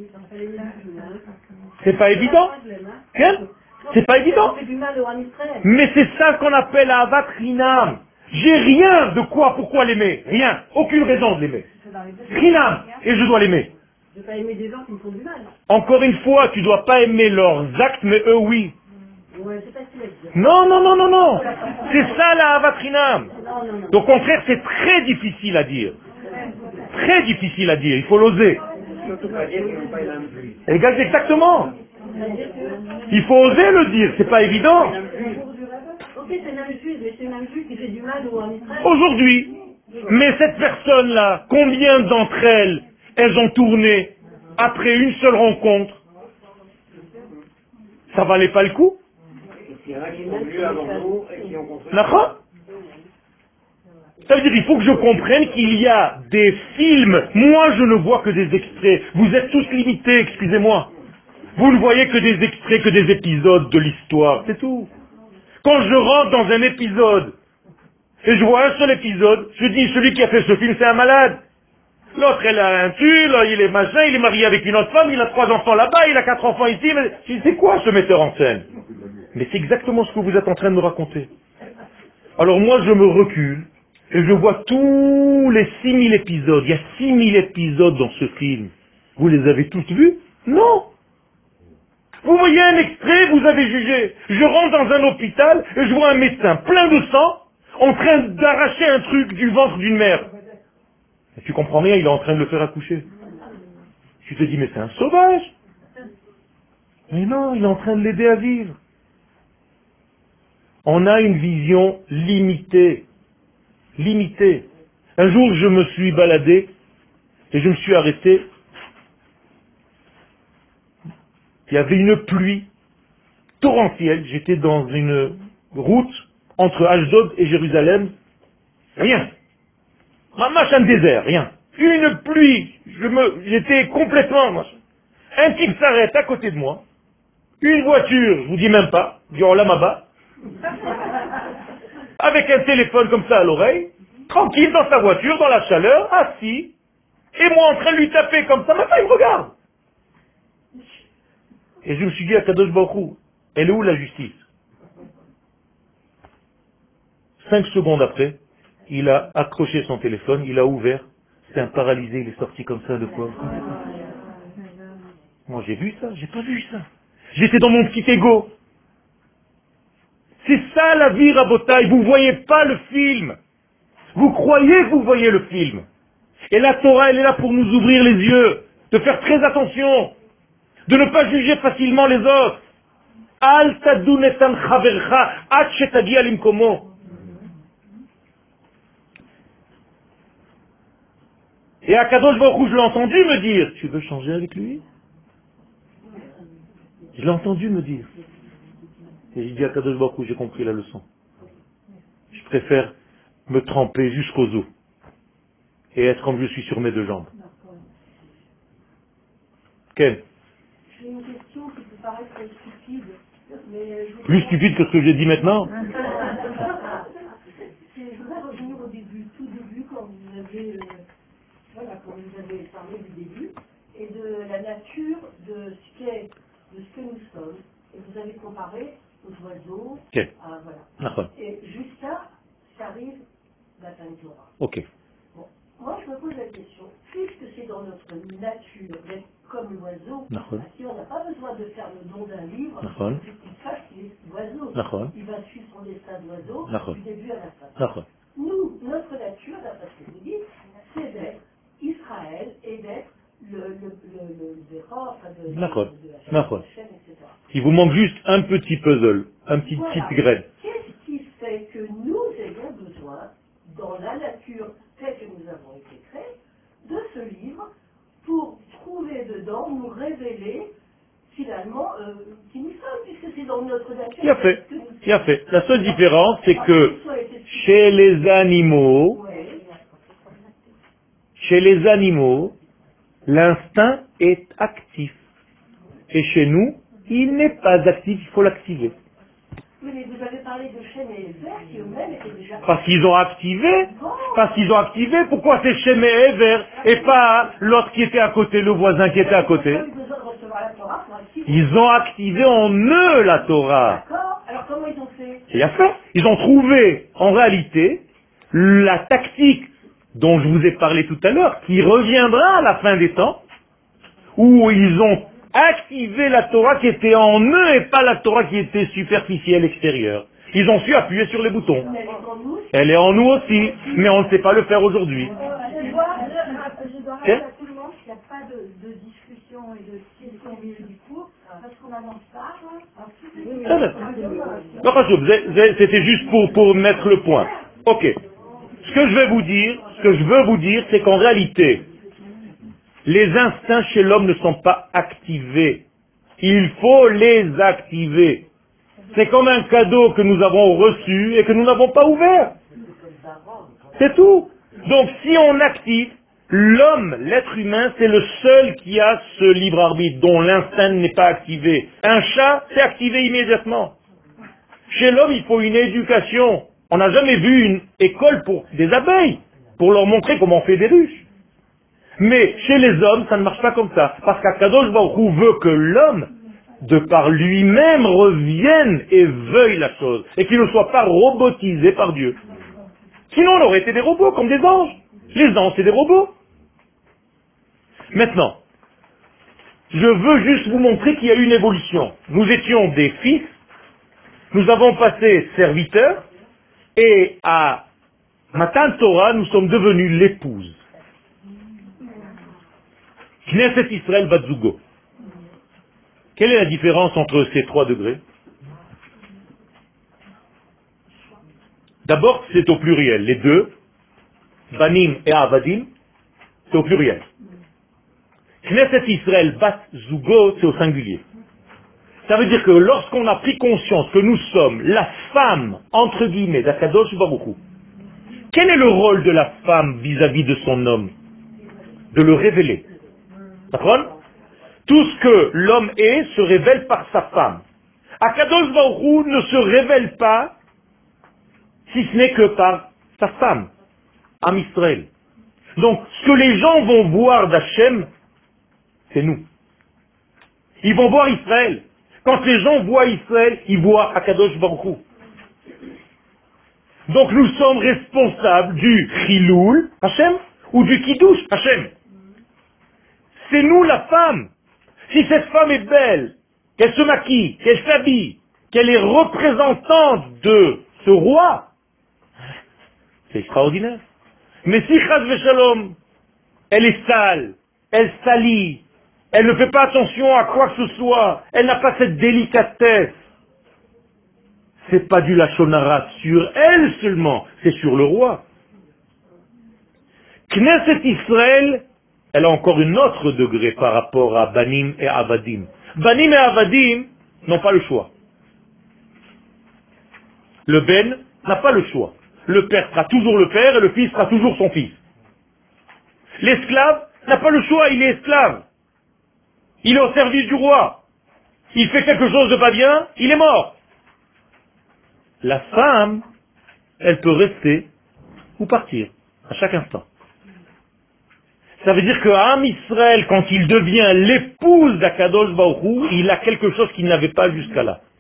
Speaker 1: C'est pas évident. Hein? C'est pas évident. Mais c'est ça qu'on appelle Ahavat Chinam. J'ai rien de quoi, pourquoi l'aimer. Rien. Aucune raison de l'aimer. Chinam. Et je dois l'aimer.
Speaker 2: Je ne vais pas aimer des gens qui me font du mal.
Speaker 1: Encore une fois, tu ne dois pas aimer leurs actes, mais eux oui.
Speaker 2: Ouais, c'est facile à dire.
Speaker 1: Non, non, non, non, non. C'est ça la Ahavat Chinam.
Speaker 2: Non, non, non.
Speaker 1: Au contraire, c'est très difficile à dire. Très difficile à dire, il faut l'oser. Exactement. Il faut oser le dire, c'est pas évident.
Speaker 2: Ok, c'est même juge, mais c'est même juge qui fait du mal au Israël.
Speaker 1: Aujourd'hui, mais cette personne-là, combien d'entre elles, elles ont tourné après une seule rencontre? Ça valait pas le coup?
Speaker 5: Il y en a qui sont mieux avant nous et qui ont construit.
Speaker 1: D'accord? Ça veut dire qu'il faut que je comprenne qu'il y a des films. Moi, je ne vois que des extraits. Vous êtes tous limités, excusez-moi. Vous ne voyez que des extraits, que des épisodes de l'histoire. C'est tout. Quand je rentre dans un épisode, et je vois un seul épisode, je dis, celui qui a fait ce film, c'est un malade. L'autre, elle a un tulle, il est machin, il est marié avec une autre femme, il a trois enfants là-bas, il a quatre enfants ici. Mais c'est quoi ce metteur en scène? Mais c'est exactement ce que vous êtes en train de me raconter. Alors moi, je me recule. Et je vois tous les six mille épisodes. Il y a six mille épisodes dans ce film. Vous les avez tous vus? Non. Vous voyez un extrait, vous avez jugé. Je rentre dans un hôpital et je vois un médecin plein de sang en train d'arracher un truc du ventre d'une mère. Et tu comprends rien, il est en train de le faire accoucher. Tu te dis, mais c'est un sauvage. Mais non, il est en train de l'aider à vivre. On a une vision limitée. Limité. Un jour, je me suis baladé et je me suis arrêté. Il y avait une pluie torrentielle. J'étais dans une route entre Ashdod et Jérusalem. Rien. Mamache un désert, rien. Une pluie. Je me, j'étais complètement... Moi, un type s'arrête à côté de moi. Une voiture, je vous dis même pas, du Olamaba, avec un téléphone comme ça à l'oreille. Tranquille dans sa voiture, dans la chaleur, assis, et moi en train de lui taper comme ça, maintenant il me regarde. Et je me suis dit à Kadosh Baruch Hu, elle est où la justice? Cinq secondes après, il a accroché son téléphone, il a ouvert, c'est un paralysé, il est sorti comme ça, de quoi? Moi j'ai vu ça, j'ai pas vu ça. J'étais dans mon petit ego. C'est ça la vie, Rabotaï, vous voyez pas le film. Vous croyez que vous voyez le film. Et la Torah, elle est là pour nous ouvrir les yeux, de faire très attention, de ne pas juger facilement les autres. Al tadun etan chavercha ad shetagi al imkomo. Et Akadosh Baruch Hu, je l'ai entendu me dire, tu veux changer avec lui? Je l'ai entendu me dire. Et j'ai dit à Akadosh Baruch Hu, j'ai compris la leçon. Je préfère me tremper jusqu'aux os et être comme je suis sur mes deux jambes. Quelle?
Speaker 2: J'ai une question qui peut paraître stupide. Mais je
Speaker 1: Plus stupide que ce que j'ai dit maintenant?
Speaker 2: C'est- je voudrais revenir au début, tout début, quand vous avez euh,
Speaker 6: vous avez comparé aux oiseaux,
Speaker 1: Okay.
Speaker 6: à, voilà.
Speaker 1: D'accord.
Speaker 6: Et jusqu'à, ça arrive la fin de Torah.
Speaker 1: Ok.
Speaker 6: Bon. Moi, je me pose la question, puisque c'est dans notre nature d'être comme l'oiseau,
Speaker 1: D'accord.
Speaker 6: si on n'a pas besoin de faire le don d'un livre,
Speaker 1: D'accord.
Speaker 6: il faut qu'il sache qu'il est oiseau.
Speaker 1: D'accord.
Speaker 6: Il va suivre son destin d'oiseau
Speaker 1: D'accord.
Speaker 6: du début à la fin.
Speaker 1: D'accord.
Speaker 6: Nous, notre nature, d'après ce que vous dites, c'est d'être Israël et d'être le, le, le, le, le enfin de,
Speaker 1: D'accord.
Speaker 6: de, de Hachem,
Speaker 1: D'accord.
Speaker 6: Hachem, et cetera.
Speaker 1: Il vous manque juste un petit puzzle, un petit
Speaker 6: Voilà.
Speaker 1: petite graine.
Speaker 6: Qu'est-ce qui fait que nous ayons besoin, dans la nature telle que nous avons été créés, de ce livre pour trouver dedans, nous révéler finalement euh, qui nous sommes, puisque c'est dans notre nature.
Speaker 1: Il a fait.
Speaker 6: que nous
Speaker 1: Il a fait. La seule différence, c'est
Speaker 6: Parce
Speaker 1: que
Speaker 6: qu'ils sont été-
Speaker 1: chez les animaux,
Speaker 6: Ouais.
Speaker 1: chez les animaux, l'instinct est actif. Et chez nous, il n'est pas actif, il faut l'activer.
Speaker 6: Oui, mais vous avez parlé de Shem et Ever qui eux-mêmes étaient déjà...
Speaker 1: Parce qu'ils ont activé. Parce qu'ils ont activé. Pourquoi c'est Shem et Ever et pas l'autre qui était à côté, le voisin qui était à côté?
Speaker 6: Ils ont eu besoin de recevoir la Torah pour activer.
Speaker 1: Ils ont activé en eux la Torah.
Speaker 6: D'accord. Alors comment ils ont fait?
Speaker 1: Et il a fait. Ils ont trouvé, en réalité, la tactique dont je vous ai parlé tout à l'heure, qui reviendra à la fin des temps, où ils ont activé la Torah qui était en eux et pas la Torah qui était superficielle extérieure. Ils ont su appuyer sur les boutons.
Speaker 6: Mais elle est en nous.
Speaker 1: Elle est en nous aussi, mais on ne sait pas le faire aujourd'hui.
Speaker 2: Je dois, je, je dois rappeler à tout le monde qu'il n'y a pas de, de discussion et de question au milieu du cours, parce qu'on avance pas. Alors, si c'est-
Speaker 1: Très bien. Non, pas sûr, vous avez- C'était juste pour, pour mettre le point. Ok. Ce que je vais vous dire, ce que je veux vous dire, c'est qu'en réalité, les instincts chez l'homme ne sont pas activés. Il faut les activer. C'est comme un cadeau que nous avons reçu et que nous n'avons pas ouvert. C'est tout. Donc si on active, l'homme, l'être humain, c'est le seul qui a ce libre arbitre dont l'instinct n'est pas activé. Un chat, c'est activé immédiatement. Chez l'homme, il faut une éducation. On n'a jamais vu une école pour des abeilles, pour leur montrer comment on fait des ruches. Mais chez les hommes, ça ne marche pas comme ça. Parce qu'Akadosh Baruch Hu veut que l'homme, de par lui-même, revienne et veuille la chose. Et qu'il ne soit pas robotisé par Dieu. Sinon, on aurait été des robots, comme des anges. Les anges, c'est des robots. Maintenant, je veux juste vous montrer qu'il y a eu une évolution. Nous étions des fils, nous avons passé serviteurs, et à Matan Torah, nous sommes devenus l'épouse. Knesset Israël Batzugo. Quelle est la différence entre ces trois degrés? D'abord, c'est au pluriel. Les deux, Banim et Avadim, c'est au pluriel. Knesset Israël Batzugo, c'est au singulier. Ça veut dire que lorsqu'on a pris conscience que nous sommes la femme, entre guillemets, d'Akadosh Baruch Hu, quel est le rôle de la femme vis-à-vis de son homme? De le révéler. D'accord? Tout ce que l'homme est se révèle par sa femme. Akadosh Baruch Hu ne se révèle pas si ce n'est que par sa femme, Am Israël. Donc, ce que les gens vont voir d'Hachem, c'est nous. Ils vont voir Israël. Quand les gens voient Israël, ils voient Akadosh Baruch Hu. Donc nous sommes responsables du Chiloul, Hachem, ou du Kiddush, Hachem. C'est nous la femme. Si cette femme est belle, qu'elle se maquille, qu'elle s'habille, qu'elle est représentante de ce roi, c'est extraordinaire. Mais si Chaz Veshalom, elle est sale, elle salit, elle ne fait pas attention à quoi que ce soit, elle n'a pas cette délicatesse, c'est pas du Lachon Hara sur elle seulement, c'est sur le roi. Knesset Israël, elle a encore une autre degré par rapport à Banim et Avadim. Banim et Avadim n'ont pas le choix. Le Ben n'a pas le choix. Le père sera toujours le père et le fils sera toujours son fils. L'esclave n'a pas le choix, il est esclave. Il est au service du roi. Il fait quelque chose de pas bien, il est mort. La femme, elle peut rester ou partir à chaque instant. Ça veut dire que Am Israël, quand il devient l'épouse d'Akadosh Baruch Hu, il a quelque chose qu'il n'avait pas jusqu'à là.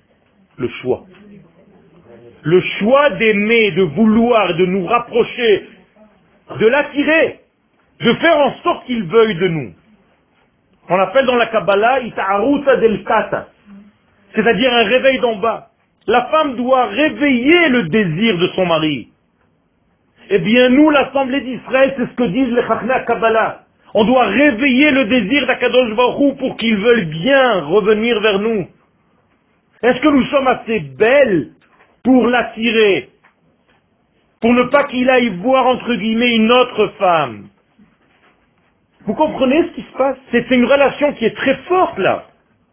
Speaker 1: Le choix. Le choix d'aimer, de vouloir, de nous rapprocher, de l'attirer, de faire en sorte qu'il veuille de nous. On appelle dans la Kabbalah Ita'aruta del Kata, c'est-à-dire un réveil d'en bas. La femme doit réveiller le désir de son mari. Eh bien, nous, l'Assemblée d'Israël, c'est ce que disent les Chachmei Kabbalah. On doit réveiller le désir d'Akadosh Baruch Hu pour qu'il veuille bien revenir vers nous. Est-ce que nous sommes assez belles pour l'attirer, pour ne pas qu'il aille voir, entre guillemets, une autre femme? Vous comprenez ce qui se passe? C'est une relation qui est très forte, là.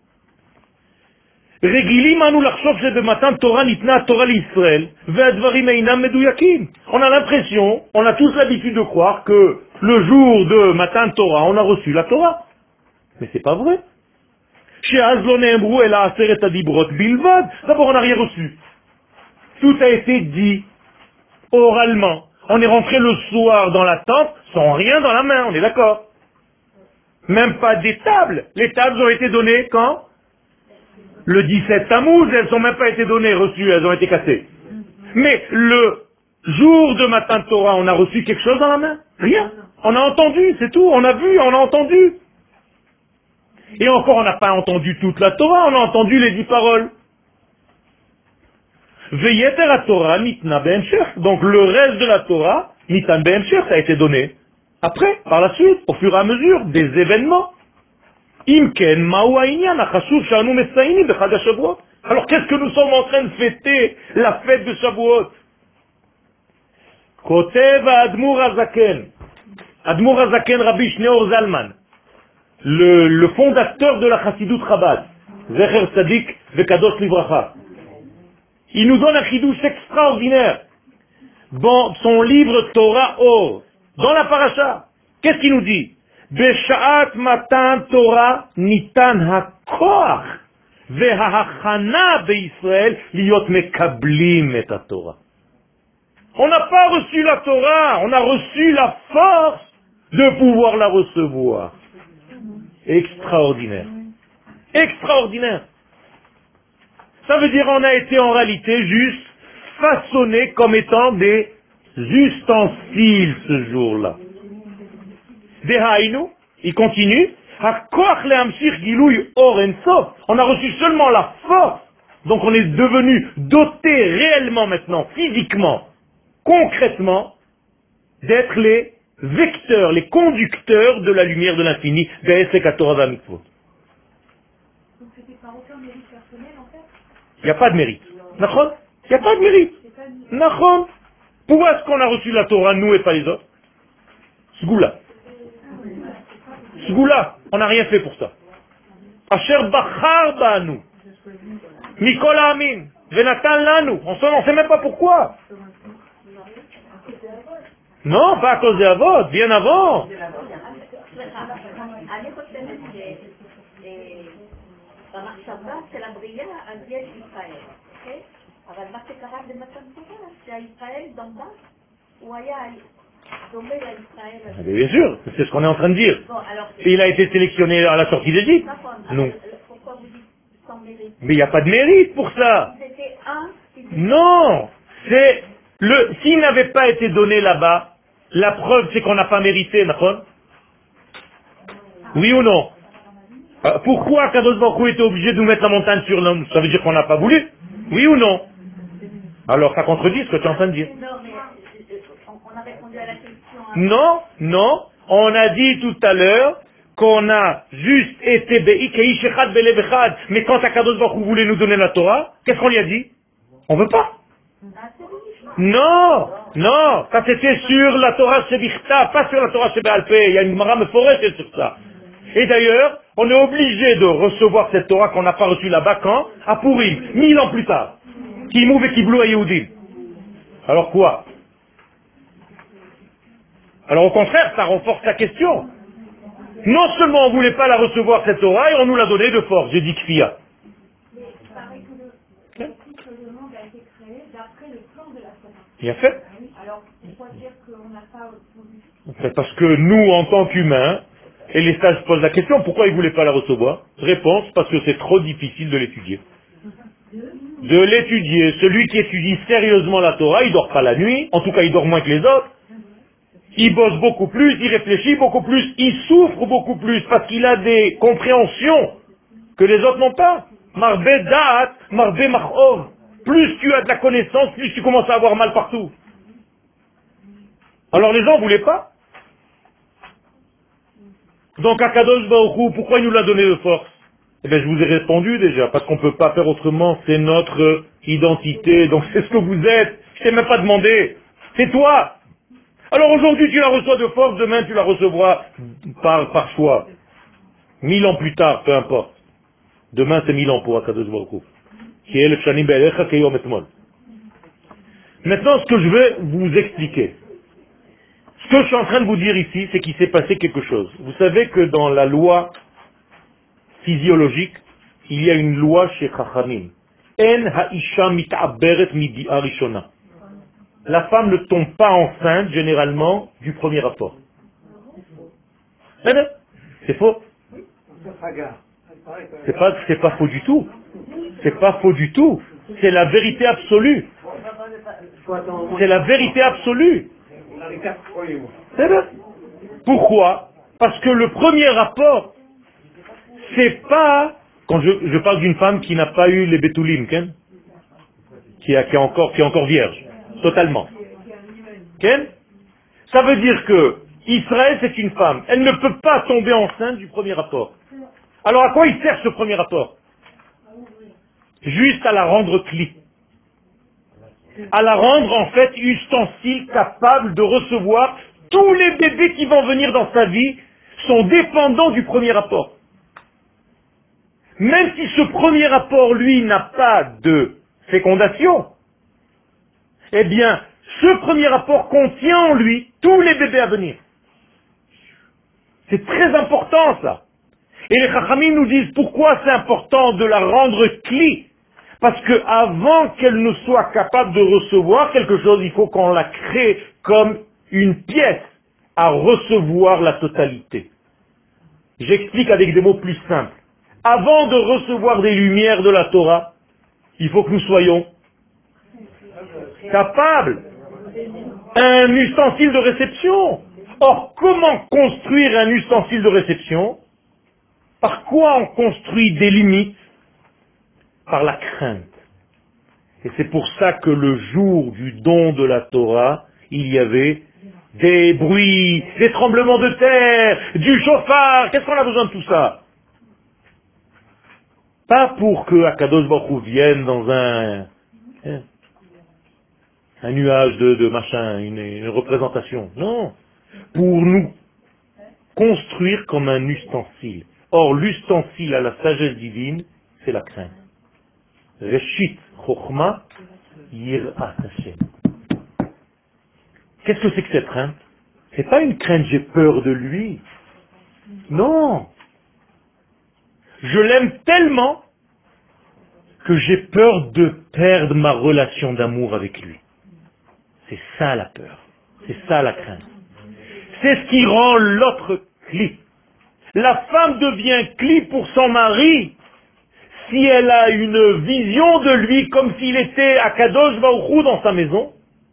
Speaker 1: רגילים אנו לחשוב שבמתן תורה ניתנה התורה לישראל והדברים אינם מדויקים. On a l'impression, on a tous l'habitude de croire que le jour de Matan Torah, on a reçu la Torah. Mais c'est pas vrai. שאז לא נאמרו אלא עשרת הדיברות בלבד. D'abord, on n'a rien reçu. Tout a été dit oralement. On est rentré le soir dans la tente sans rien dans la main, on est d'accord? Même pas des tables. Les tables ont été données quand? Le dix-sept Tammuz, elles n'ont même pas été données, reçues, elles ont été cassées. Mais le jour de Matan Torah, on a reçu quelque chose dans la main? Rien. On a entendu, c'est tout. On a vu, on a entendu. Et encore, on n'a pas entendu toute la Torah, on a entendu les dix paroles. Veyeter à Torah, mitna be'emshech. Donc le reste de la Torah, mitan be'emshech, ça a été donné. Après, par la suite, au fur et à mesure des événements. Alors qu'est-ce que nous sommes en train de fêter la fête de Shavuot? Kotev Admur Hazaken, Admur Hazaken Rabbi Shneor Zalman, le, le fondateur de la Chassidut Chabad, Zecher Tzadik Vekadosh Livracha. Il nous donne un chidouche extraordinaire dans son livre Torah Or, dans la paracha. Qu'est-ce qu'il nous dit? בשעת מתן תורה ניתן הכוח וההכנה בישראל להיות מקבלים את התורה. On n'a pas reçu la Torah, on a reçu la force de pouvoir la recevoir. Extraordinaire. Extraordinaire. Ça veut dire qu'on a été en réalité juste façonnés comme étant des ustensiles ce jour-là. Dehaïnu, il continue, on a reçu seulement la force, donc on est devenu doté réellement maintenant, physiquement, concrètement, d'être les vecteurs, les conducteurs de la lumière de l'infini.
Speaker 2: Donc c'était par aucun mérite personnel en fait?
Speaker 1: Il n'y a pas de mérite. Nachon? Il n'y a pas de mérite. Nachon? Pourquoi est-ce qu'on a reçu la Torah, nous et pas les autres? Sgoula. Sgoula, on n'a rien fait pour ça. Asher bachar ba'anu, mikol ha'amin, venatan lanu. On ne sait même pas pourquoi. Non, pas à cause des avot, bien avant.
Speaker 6: במחשבה של הבריאה, אז יש ישראל, אוקיי? אבל מה שקרה במתן תורה, שהישראל דומה, הוא היה דומה לישראל הזה.
Speaker 1: Bien sûr, c'est ce qu'on est en train de dire.
Speaker 6: Bon, alors,
Speaker 1: Et il a été sélectionné à la sortie d'Égypte. Non.
Speaker 6: Pourquoi vous dites sans mérite?
Speaker 1: Mais il n'y a pas de mérite pour ça.
Speaker 6: C'était un.
Speaker 1: Non, c'est le. S'il n'avait pas été donné là-bas, la preuve c'est qu'on n'a pas mérité, d'accord? Oui ou non? Pourquoi Kadosh Baruch Hu était obligé de nous mettre la montagne sur l'homme? Ça veut dire qu'on n'a pas voulu? Oui ou non? Alors ça contredit ce que tu es en train de dire.
Speaker 6: Non, mais on a répondu à la question.
Speaker 1: Non, non, on a dit tout à l'heure qu'on a juste été be'ikei shechad belev echad, mais quand Kadosh Baruch Hu voulait nous donner la Torah, qu'est-ce qu'on lui a dit? On veut pas. Non, non, ça c'était sur la Torah Shebichta, pas sur la Torah Shebe'al Peh. Il y a une Gemara meforeshת sur ça. Et d'ailleurs, on est obligé de recevoir cette Torah qu'on n'a pas reçue là-bas quand? À Purim, mille ans plus tard. Qui mouve et qui bloue à Yehudim. Alors quoi? Alors au contraire, ça renforce la question. Non seulement on ne voulait pas la recevoir cette Torah, et on nous l'a donnée de force. J'ai dit Kfia.
Speaker 2: Mais il paraît que le, que le monde a été créé d'après le plan de la Torah.
Speaker 1: Bien fait.
Speaker 2: Alors, pourquoi dire qu'on n'a pas voulu?
Speaker 1: C'est parce que nous, en tant qu'humains, et les sages posent la question, pourquoi ils ne voulaient pas la recevoir? Réponse, parce que c'est trop difficile de l'étudier. De l'étudier. Celui qui étudie sérieusement la Torah, il dort pas la nuit, en tout cas il dort moins que les autres. Il bosse beaucoup plus, il réfléchit beaucoup plus, il souffre beaucoup plus parce qu'il a des compréhensions que les autres n'ont pas. Marbe da'at, marbe machov. Plus tu as de la connaissance, plus tu commences à avoir mal partout. Alors les gens ne voulaient pas. Donc Akadosh Baruch Hu, pourquoi il nous l'a donné de force? Eh bien je vous ai répondu déjà, parce qu'on ne peut pas faire autrement, c'est notre identité, donc c'est ce que vous êtes. Je t'ai même pas demandé, c'est toi. Alors aujourd'hui tu la reçois de force, demain tu la recevras par, par choix. Mille ans plus tard, peu importe. Demain c'est mille ans pour Akadosh Baruch Hu. Maintenant ce que je vais vous expliquer, ce que je suis en train de vous dire ici, c'est qu'il s'est passé quelque chose. Vous savez que dans la loi physiologique, il y a une loi chez Chachamim. En ha'isha mit'aberet midi'a rishona. La femme ne tombe pas enceinte, généralement, du premier rapport. C'est faux. C'est pas, c'est pas faux du tout. C'est pas faux du tout. C'est la vérité absolue. C'est la vérité absolue. Pourquoi? Parce que le premier rapport, c'est pas, quand je, je parle d'une femme qui n'a pas eu les bétoulim, Ken, qui, a, qui, est encore, qui est encore vierge, totalement. Ken, ça veut dire que Israël c'est une femme, elle ne peut pas tomber enceinte du premier rapport. Alors à quoi il sert ce premier rapport? Juste à la rendre cli. À la rendre en fait ustensile capable de recevoir tous les bébés qui vont venir dans sa vie sont dépendants du premier rapport. Même si ce premier rapport, lui, n'a pas de fécondation, eh bien, ce premier rapport contient en lui tous les bébés à venir. C'est très important, ça. Et les Chachamim nous disent pourquoi c'est important de la rendre cli. Parce que avant qu'elle ne soit capable de recevoir quelque chose, il faut qu'on la crée comme une pièce à recevoir la totalité. J'explique avec des mots plus simples. Avant de recevoir des lumières de la Torah, il faut que nous soyons capables. Un ustensile de réception. Or, comment construire un ustensile de réception? Par quoi on construit des limites? Par la crainte. Et c'est pour ça que le jour du don de la Torah, il y avait des bruits, des tremblements de terre, du chauffard. Qu'est-ce qu'on a besoin de tout ça? Pas pour que Akadosh Baruch Hu vienne dans un, hein, un nuage de, de machin, une, une représentation. Non. Pour nous construire comme un ustensile. Or, l'ustensile à la sagesse divine, c'est la crainte. Reshit Chochma Yirat Hashem. Qu'est-ce que c'est que cette crainte? C'est pas une crainte, j'ai peur de lui. Non. Je l'aime tellement que j'ai peur de perdre ma relation d'amour avec lui. C'est ça la peur. C'est ça la crainte. C'est ce qui rend l'autre cli. La femme devient cli pour son mari si elle a une vision de lui comme s'il était à Kadosh Baruch Hu dans sa maison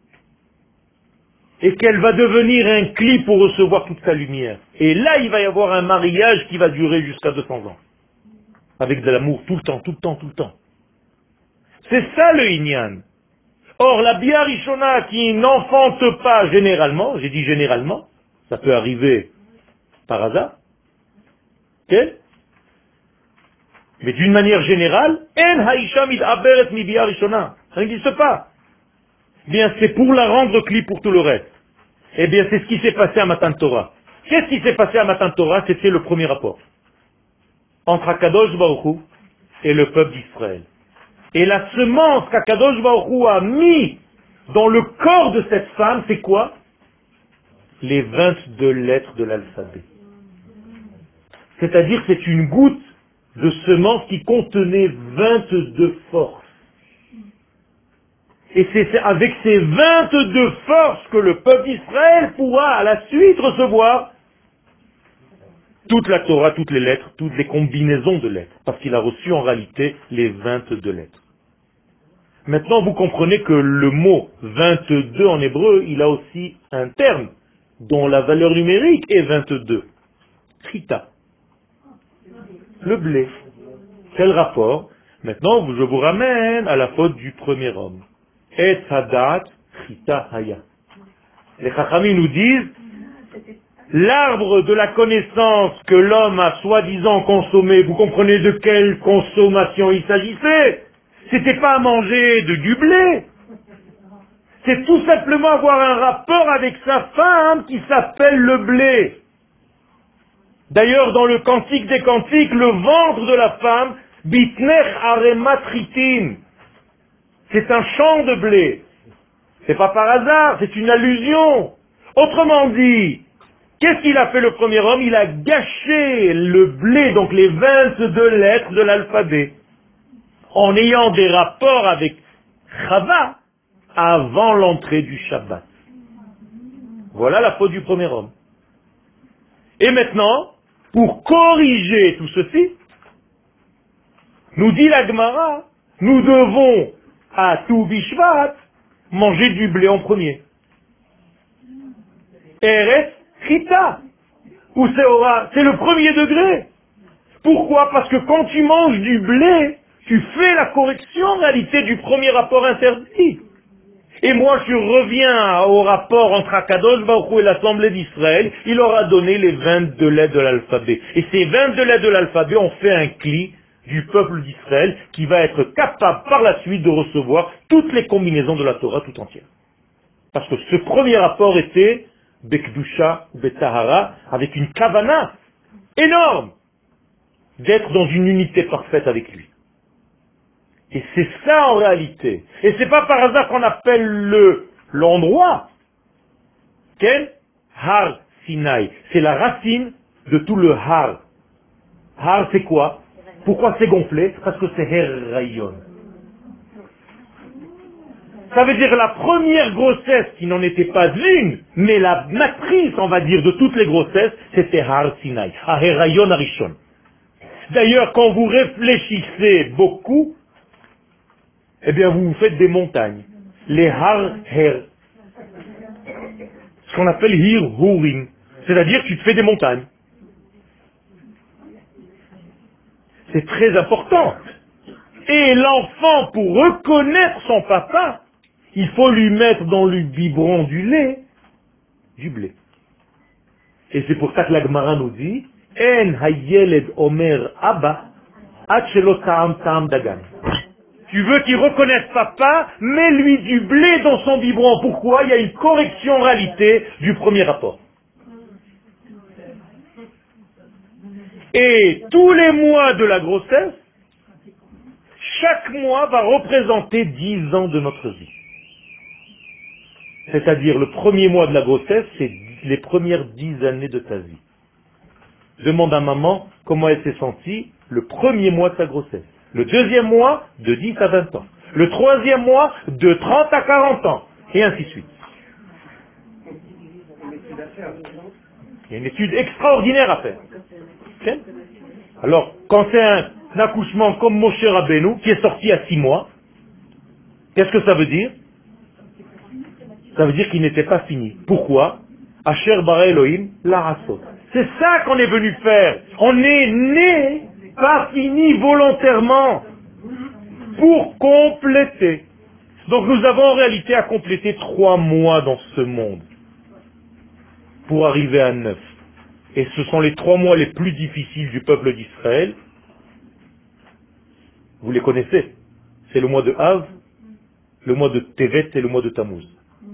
Speaker 1: et qu'elle va devenir un cli pour recevoir toute sa lumière. Et là, il va y avoir un mariage qui va durer jusqu'à deux cents ans. Avec de l'amour tout le temps, tout le temps, tout le temps. C'est ça le Inyan. Or, la Bia Rishona qui n'enfante pas généralement, j'ai dit généralement, ça peut arriver par hasard, okay? Mais d'une manière générale, En haisha mit'aberet mi Bia Rishona. Ça n'existe pas. Bien, c'est pour la rendre cli pour tout le reste. Eh bien, c'est ce qui s'est passé à Matan Torah. Qu'est-ce qui s'est passé à Matan Torah? C'était le premier rapport entre Akadosh Baruch Hu et le peuple d'Israël. Et la semence qu'Akadosh Baruch Hu a mis dans le corps de cette femme, c'est quoi? Les vingt-deux lettres de l'alphabet. C'est-à-dire que c'est une goutte de semence qui contenait vingt-deux forces. Et c'est avec ces vingt-deux forces que le peuple d'Israël pourra à la suite recevoir toute la Torah, toutes les lettres, toutes les combinaisons de lettres. Parce qu'il a reçu en réalité les vingt-deux lettres. Maintenant, vous comprenez que le mot vingt-deux en hébreu, il a aussi un terme dont la valeur numérique est vingt-deux. Chita. Le blé. Quel rapport? Maintenant, je vous ramène à la faute du premier homme. Et hadat chita haya. Les Chachamim nous disent, l'arbre de la connaissance que l'homme a soi-disant consommé, vous comprenez de quelle consommation il s'agissait? C'était pas à manger de du blé. C'est tout simplement avoir un rapport avec sa femme qui s'appelle le blé. D'ailleurs, dans le Cantique des Cantiques, le ventre de la femme, bitnech arematritin, c'est un champ de blé. C'est pas par hasard, c'est une allusion. Autrement dit, qu'est-ce qu'il a fait le premier homme? Il a gâché le blé, donc les vingt-deux lettres de l'alphabet, en ayant des rapports avec Chava avant l'entrée du Shabbat. Voilà la faute du premier homme. Et maintenant, pour corriger tout ceci, nous dit la Gemara, nous devons à tout Bishvat manger du blé en premier. Eretz Chita, ou Seora, c'est le premier degré. Pourquoi? Parce que quand tu manges du blé, tu fais la correction en réalité du premier rapport interdit. Et moi je reviens au rapport entre Akadosh Baruch Hu et l'Assemblée d'Israël, il leur a donné les vingt-deux lettres de l'alphabet. Et ces vingt-deux lettres de l'alphabet ont fait un cli du peuple d'Israël qui va être capable par la suite de recevoir toutes les combinaisons de la Torah tout entière. Parce que ce premier rapport était Bekdusha ou Betahara avec une kavana énorme d'être dans une unité parfaite avec lui. Et c'est ça en réalité. Et c'est pas par hasard qu'on appelle le l'endroit quel Har Sinai. C'est la racine de tout le Har. Har c'est quoi? Pourquoi c'est gonflé? Parce que c'est Herayon. Ça veut dire la première grossesse qui n'en était pas une, mais la matrice, on va dire, de toutes les grossesses, c'était Har Sinai. Herayon Arishon. D'ailleurs, quand vous réfléchissez beaucoup, eh bien, vous vous faites des montagnes. Les Har Her. Ce qu'on appelle Hir Hurim. C'est-à-dire que tu te fais des montagnes. C'est très important. Et l'enfant, pour reconnaître son papa, il faut lui mettre dans le biberon du lait, du blé. Et c'est pour ça que la Gemara nous dit, En hayeled omer abba, ad shelo ta'am ta'am dagan. Tu veux qu'il reconnaisse papa, mets-lui du blé dans son biberon. Pourquoi? Il y a une correction en réalité du premier rapport. Et tous les mois de la grossesse, chaque mois va représenter dix ans de notre vie. C'est-à-dire le premier mois de la grossesse, c'est les premières dix années de ta vie. Demande à maman comment elle s'est sentie le premier mois de sa grossesse. Le deuxième mois, de dix à vingt ans. Le troisième mois, de trente à quarante ans. Et ainsi de suite. Il y a une étude extraordinaire à faire. Okay? Alors, quand c'est un accouchement comme Moshe Rabbeinu, qui est sorti à six mois, qu'est-ce que ça veut dire? Ça veut dire qu'il n'était pas fini. Pourquoi? Asher bara Elohim la'asot. C'est ça qu'on est venu faire. On est né, pas fini volontairement, pour compléter. Donc nous avons en réalité à compléter trois mois dans ce monde, pour arriver à neuf. Et ce sont les trois mois les plus difficiles du peuple d'Israël. Vous les connaissez. C'est le mois de Av, le mois de Tevet et le mois de Tammuz.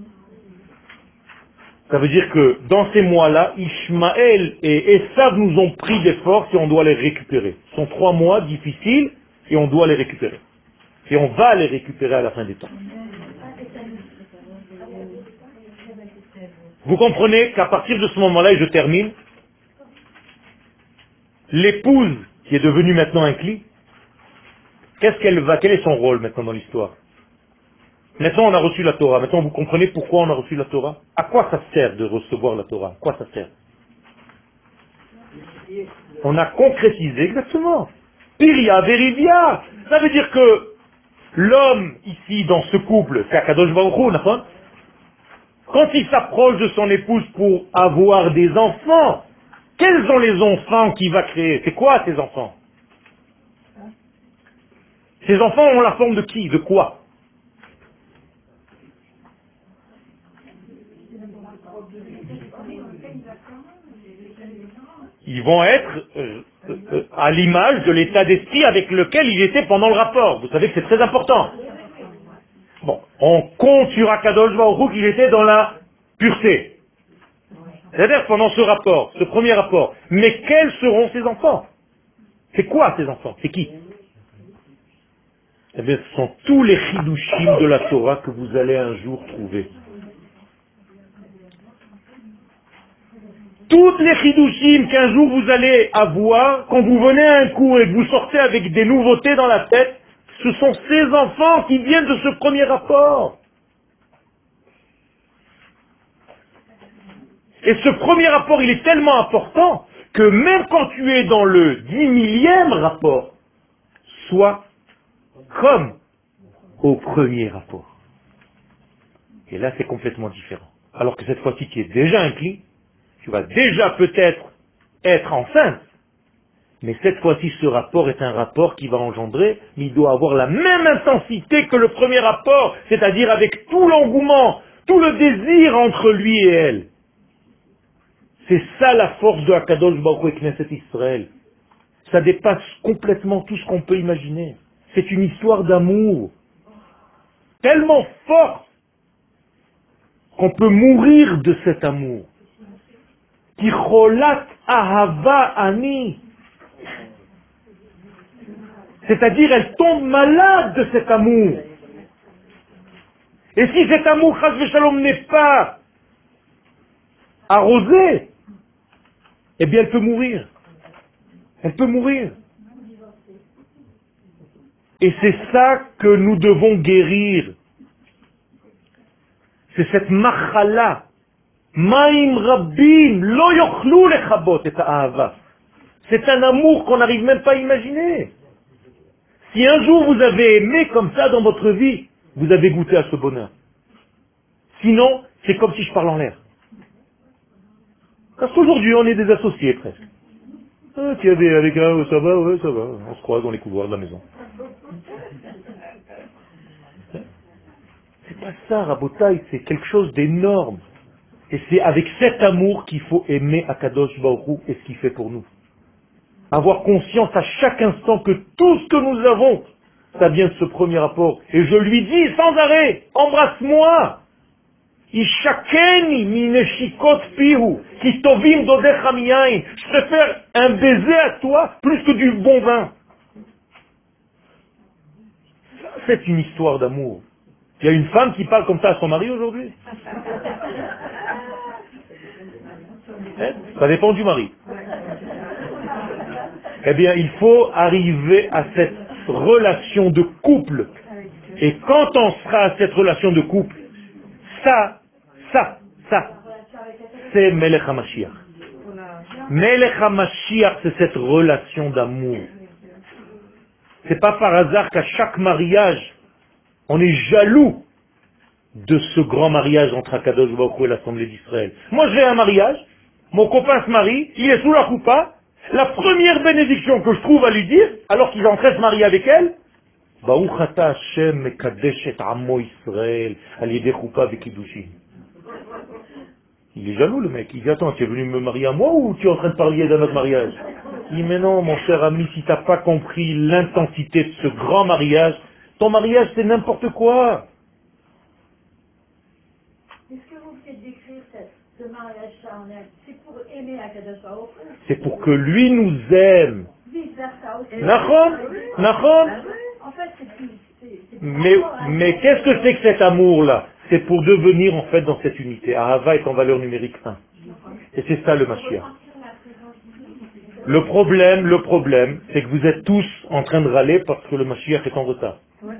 Speaker 1: Ça veut dire que dans ces mois-là, Ishmaël et Esav nous ont pris des forces et on doit les récupérer. Ce sont trois mois difficiles et on doit les récupérer. Et on va les récupérer à la fin des temps. Vous comprenez qu'à partir de ce moment-là, et je termine, l'épouse qui est devenue maintenant un cli, qu'est-ce qu'elle va, quel est son rôle maintenant dans l'histoire? Maintenant on a reçu la Torah, maintenant vous comprenez pourquoi on a reçu la Torah? À quoi ça sert de recevoir la Torah? À quoi ça sert? On a concrétisé exactement. Piria, Verivia. Ça veut dire que L'homme, ici, dans ce couple, c'est Akadosh Baruch Hu, d'accord ? Quand il s'approche de son épouse pour avoir des enfants, quels sont les enfants qu'il va créer? C'est quoi ces enfants? Ces enfants ont la forme de qui? De quoi? Ils vont être euh, euh, à l'image de l'état d'esprit avec lequel il était pendant le rapport. Vous savez que c'est très important. Bon, on compte sur Akadosh Baruch Hu qu'il était dans la pureté. C'est-à-dire pendant ce rapport, ce premier rapport. Mais quels seront ces enfants? C'est quoi ces enfants? C'est qui? Eh bien, ce sont tous les chidushim de la Torah que vous allez un jour trouver. Toutes les chidushim qu'un jour vous allez avoir, quand vous venez à un cours et que vous sortez avec des nouveautés dans la tête, ce sont ces enfants qui viennent de ce premier rapport. Et ce premier rapport, il est tellement important que même quand tu es dans le dix millième rapport, sois comme au premier rapport. Et là, c'est complètement différent. Alors que cette fois-ci, tu es déjà inclus, tu vas déjà peut-être être enceinte, mais cette fois-ci, ce rapport est un rapport qui va engendrer, mais il doit avoir la même intensité que le premier rapport, c'est-à-dire avec tout l'engouement, tout le désir entre lui et elle. C'est ça la force de Akadosh Baruch Hu et Knesset Israël. Ça dépasse complètement tout ce qu'on peut imaginer. C'est une histoire d'amour tellement forte qu'on peut mourir de cet amour. Ticholat ahava ani. C'est-à-dire, elle tombe malade de cet amour. Et si cet amour, chas v'shalom, n'est pas arrosé, eh bien, elle peut mourir. Elle peut mourir. Et c'est ça que nous devons guérir. C'est cette machala. Maim rabbim, lo yochlu lechabot et ahava. C'est un amour qu'on n'arrive même pas à imaginer. Si un jour vous avez aimé comme ça dans votre vie, vous avez goûté à ce bonheur. Sinon, c'est comme si je parle en l'air. Parce qu'aujourd'hui, on est des associés presque. Ah, tu avais avec un, oh, ça va, ouais, ça va. On se croise dans les couloirs de la maison. C'est pas ça, Rabotai, c'est quelque chose d'énorme. Et c'est avec cet amour qu'il faut aimer Akadosh Baruch Hu et ce qu'il fait pour nous. Avoir conscience à chaque instant que tout ce que nous avons, ça vient de ce premier rapport. Et je lui dis sans arrêt, embrasse-moi. Ishakeni mineshikot pihu, kitovim dodecha miyain. Je préfère un baiser à toi plus que du bon vin. C'est une histoire d'amour. Il y a une femme qui parle comme ça à son mari aujourd'hui. Hein? Ça dépend du mari. Eh bien, il faut arriver à cette relation de couple. Et quand on sera à cette relation de couple, ça, ça, ça, c'est Melech HaMashiach. Melech HaMashiach, c'est cette relation d'amour. C'est pas par hasard qu'à chaque mariage, on est jaloux de ce grand mariage entre Akadosh Baruch Hu et l'Assemblée d'Israël. Moi, je vais à un mariage, mon copain se marie, il est sous la choupa. La première bénédiction que je trouve à lui dire, alors qu'il est en train de se marier avec elle, Baruch ata Hashem mekadesh et ammo Israël al yedei choupa v'kiddushin. Il est jaloux le mec, il dit attends, tu es venu me marier à moi ou tu es en train de parler d'un autre mariage? Il dit mais non mon cher ami, si tu n'as pas compris l'intensité de ce grand mariage, ton mariage c'est n'importe quoi.
Speaker 2: Est-ce que vous faites décrire cette, ce mariage charnel? C'est pour aimer Akadosh Baruch Hu?
Speaker 1: C'est pour que lui nous aime.
Speaker 2: Vice versa aussi.
Speaker 1: Nachon, Nachon.
Speaker 2: En fait, c'est plus. c'est- c'est
Speaker 1: Mais,
Speaker 2: pour avoir un-
Speaker 1: mais qu'est-ce que c'est que cet amour-là? C'est pour devenir en fait dans cette unité. Ahava est en valeur numérique un. Et c'est ça le Mashiach. Le problème, le problème, c'est que vous êtes tous en train de râler parce que le Mashiach est en retard.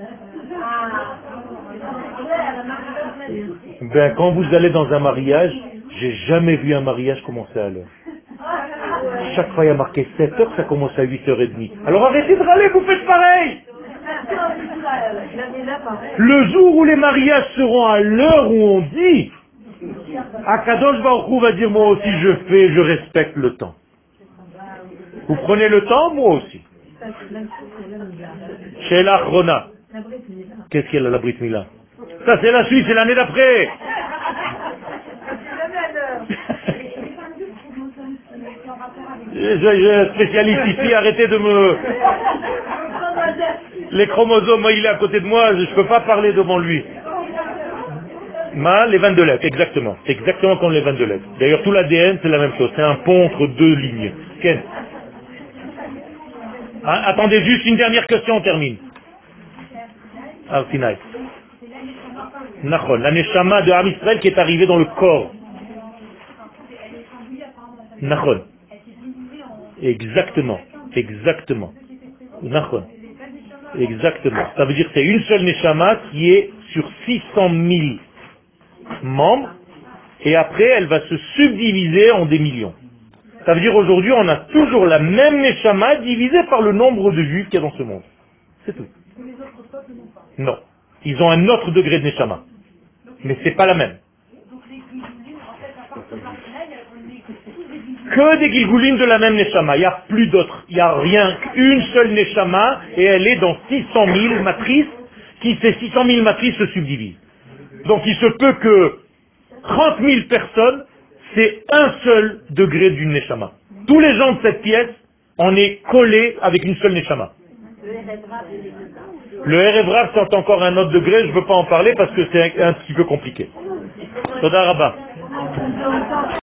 Speaker 1: Ben, quand vous allez dans un mariage, j'ai jamais vu un mariage commencer à l'heure. Chaque fois il y a marqué sept heures, ça commence à huit heures trente. Alors arrêtez de râler, vous faites pareil. Le jour où les mariages seront à l'heure où on dit, Akadosh Baruch Hu va dire moi aussi je fais, je respecte le temps. Vous prenez le temps, moi aussi. Chez l'Achrona. Qu'est-ce qu'elle a la Brit Mila? Ça c'est la suite, c'est l'année d'après. J'ai un spécialiste ici, arrêtez de me... Les chromosomes, il est à côté de moi, je ne peux pas parler devant lui. Ma, les vingt-deux lettres, exactement. C'est exactement comme les vingt-deux lettres. D'ailleurs, tout l'A D N, c'est la même chose. C'est un pont entre deux lignes. Ken. Ah, attendez juste une dernière question, on termine. Ah, final. Nachon, la Neshama de Am Israël qui est arrivée dans le corps. Nachon. Exactement. Exactement. Nachon. Exactement. Ça veut dire que c'est une seule Neshama qui est sur six cent mille membres et après elle va se subdiviser en des millions. Ça veut dire aujourd'hui on a toujours la même Neshama divisée par le nombre de juifs qu'il y a dans ce monde. C'est tout. Non. Ils ont un autre degré de Neshama. Mais c'est pas la même. Que des Gilgulim de la même Neshama. Il n'y a plus d'autres. Il n'y a rien qu'une seule Neshama et elle est dans six cent mille matrices qui, ces six cent mille matrices se subdivisent. Donc il se peut que trente mille personnes, c'est un seul degré d'une Neshama. Tous les gens de cette pièce, on est collés avec une seule Neshama. Le Erev Rav, c'est encore un autre degré, je ne veux pas en parler parce que c'est un, un petit peu compliqué. Toda Rabba.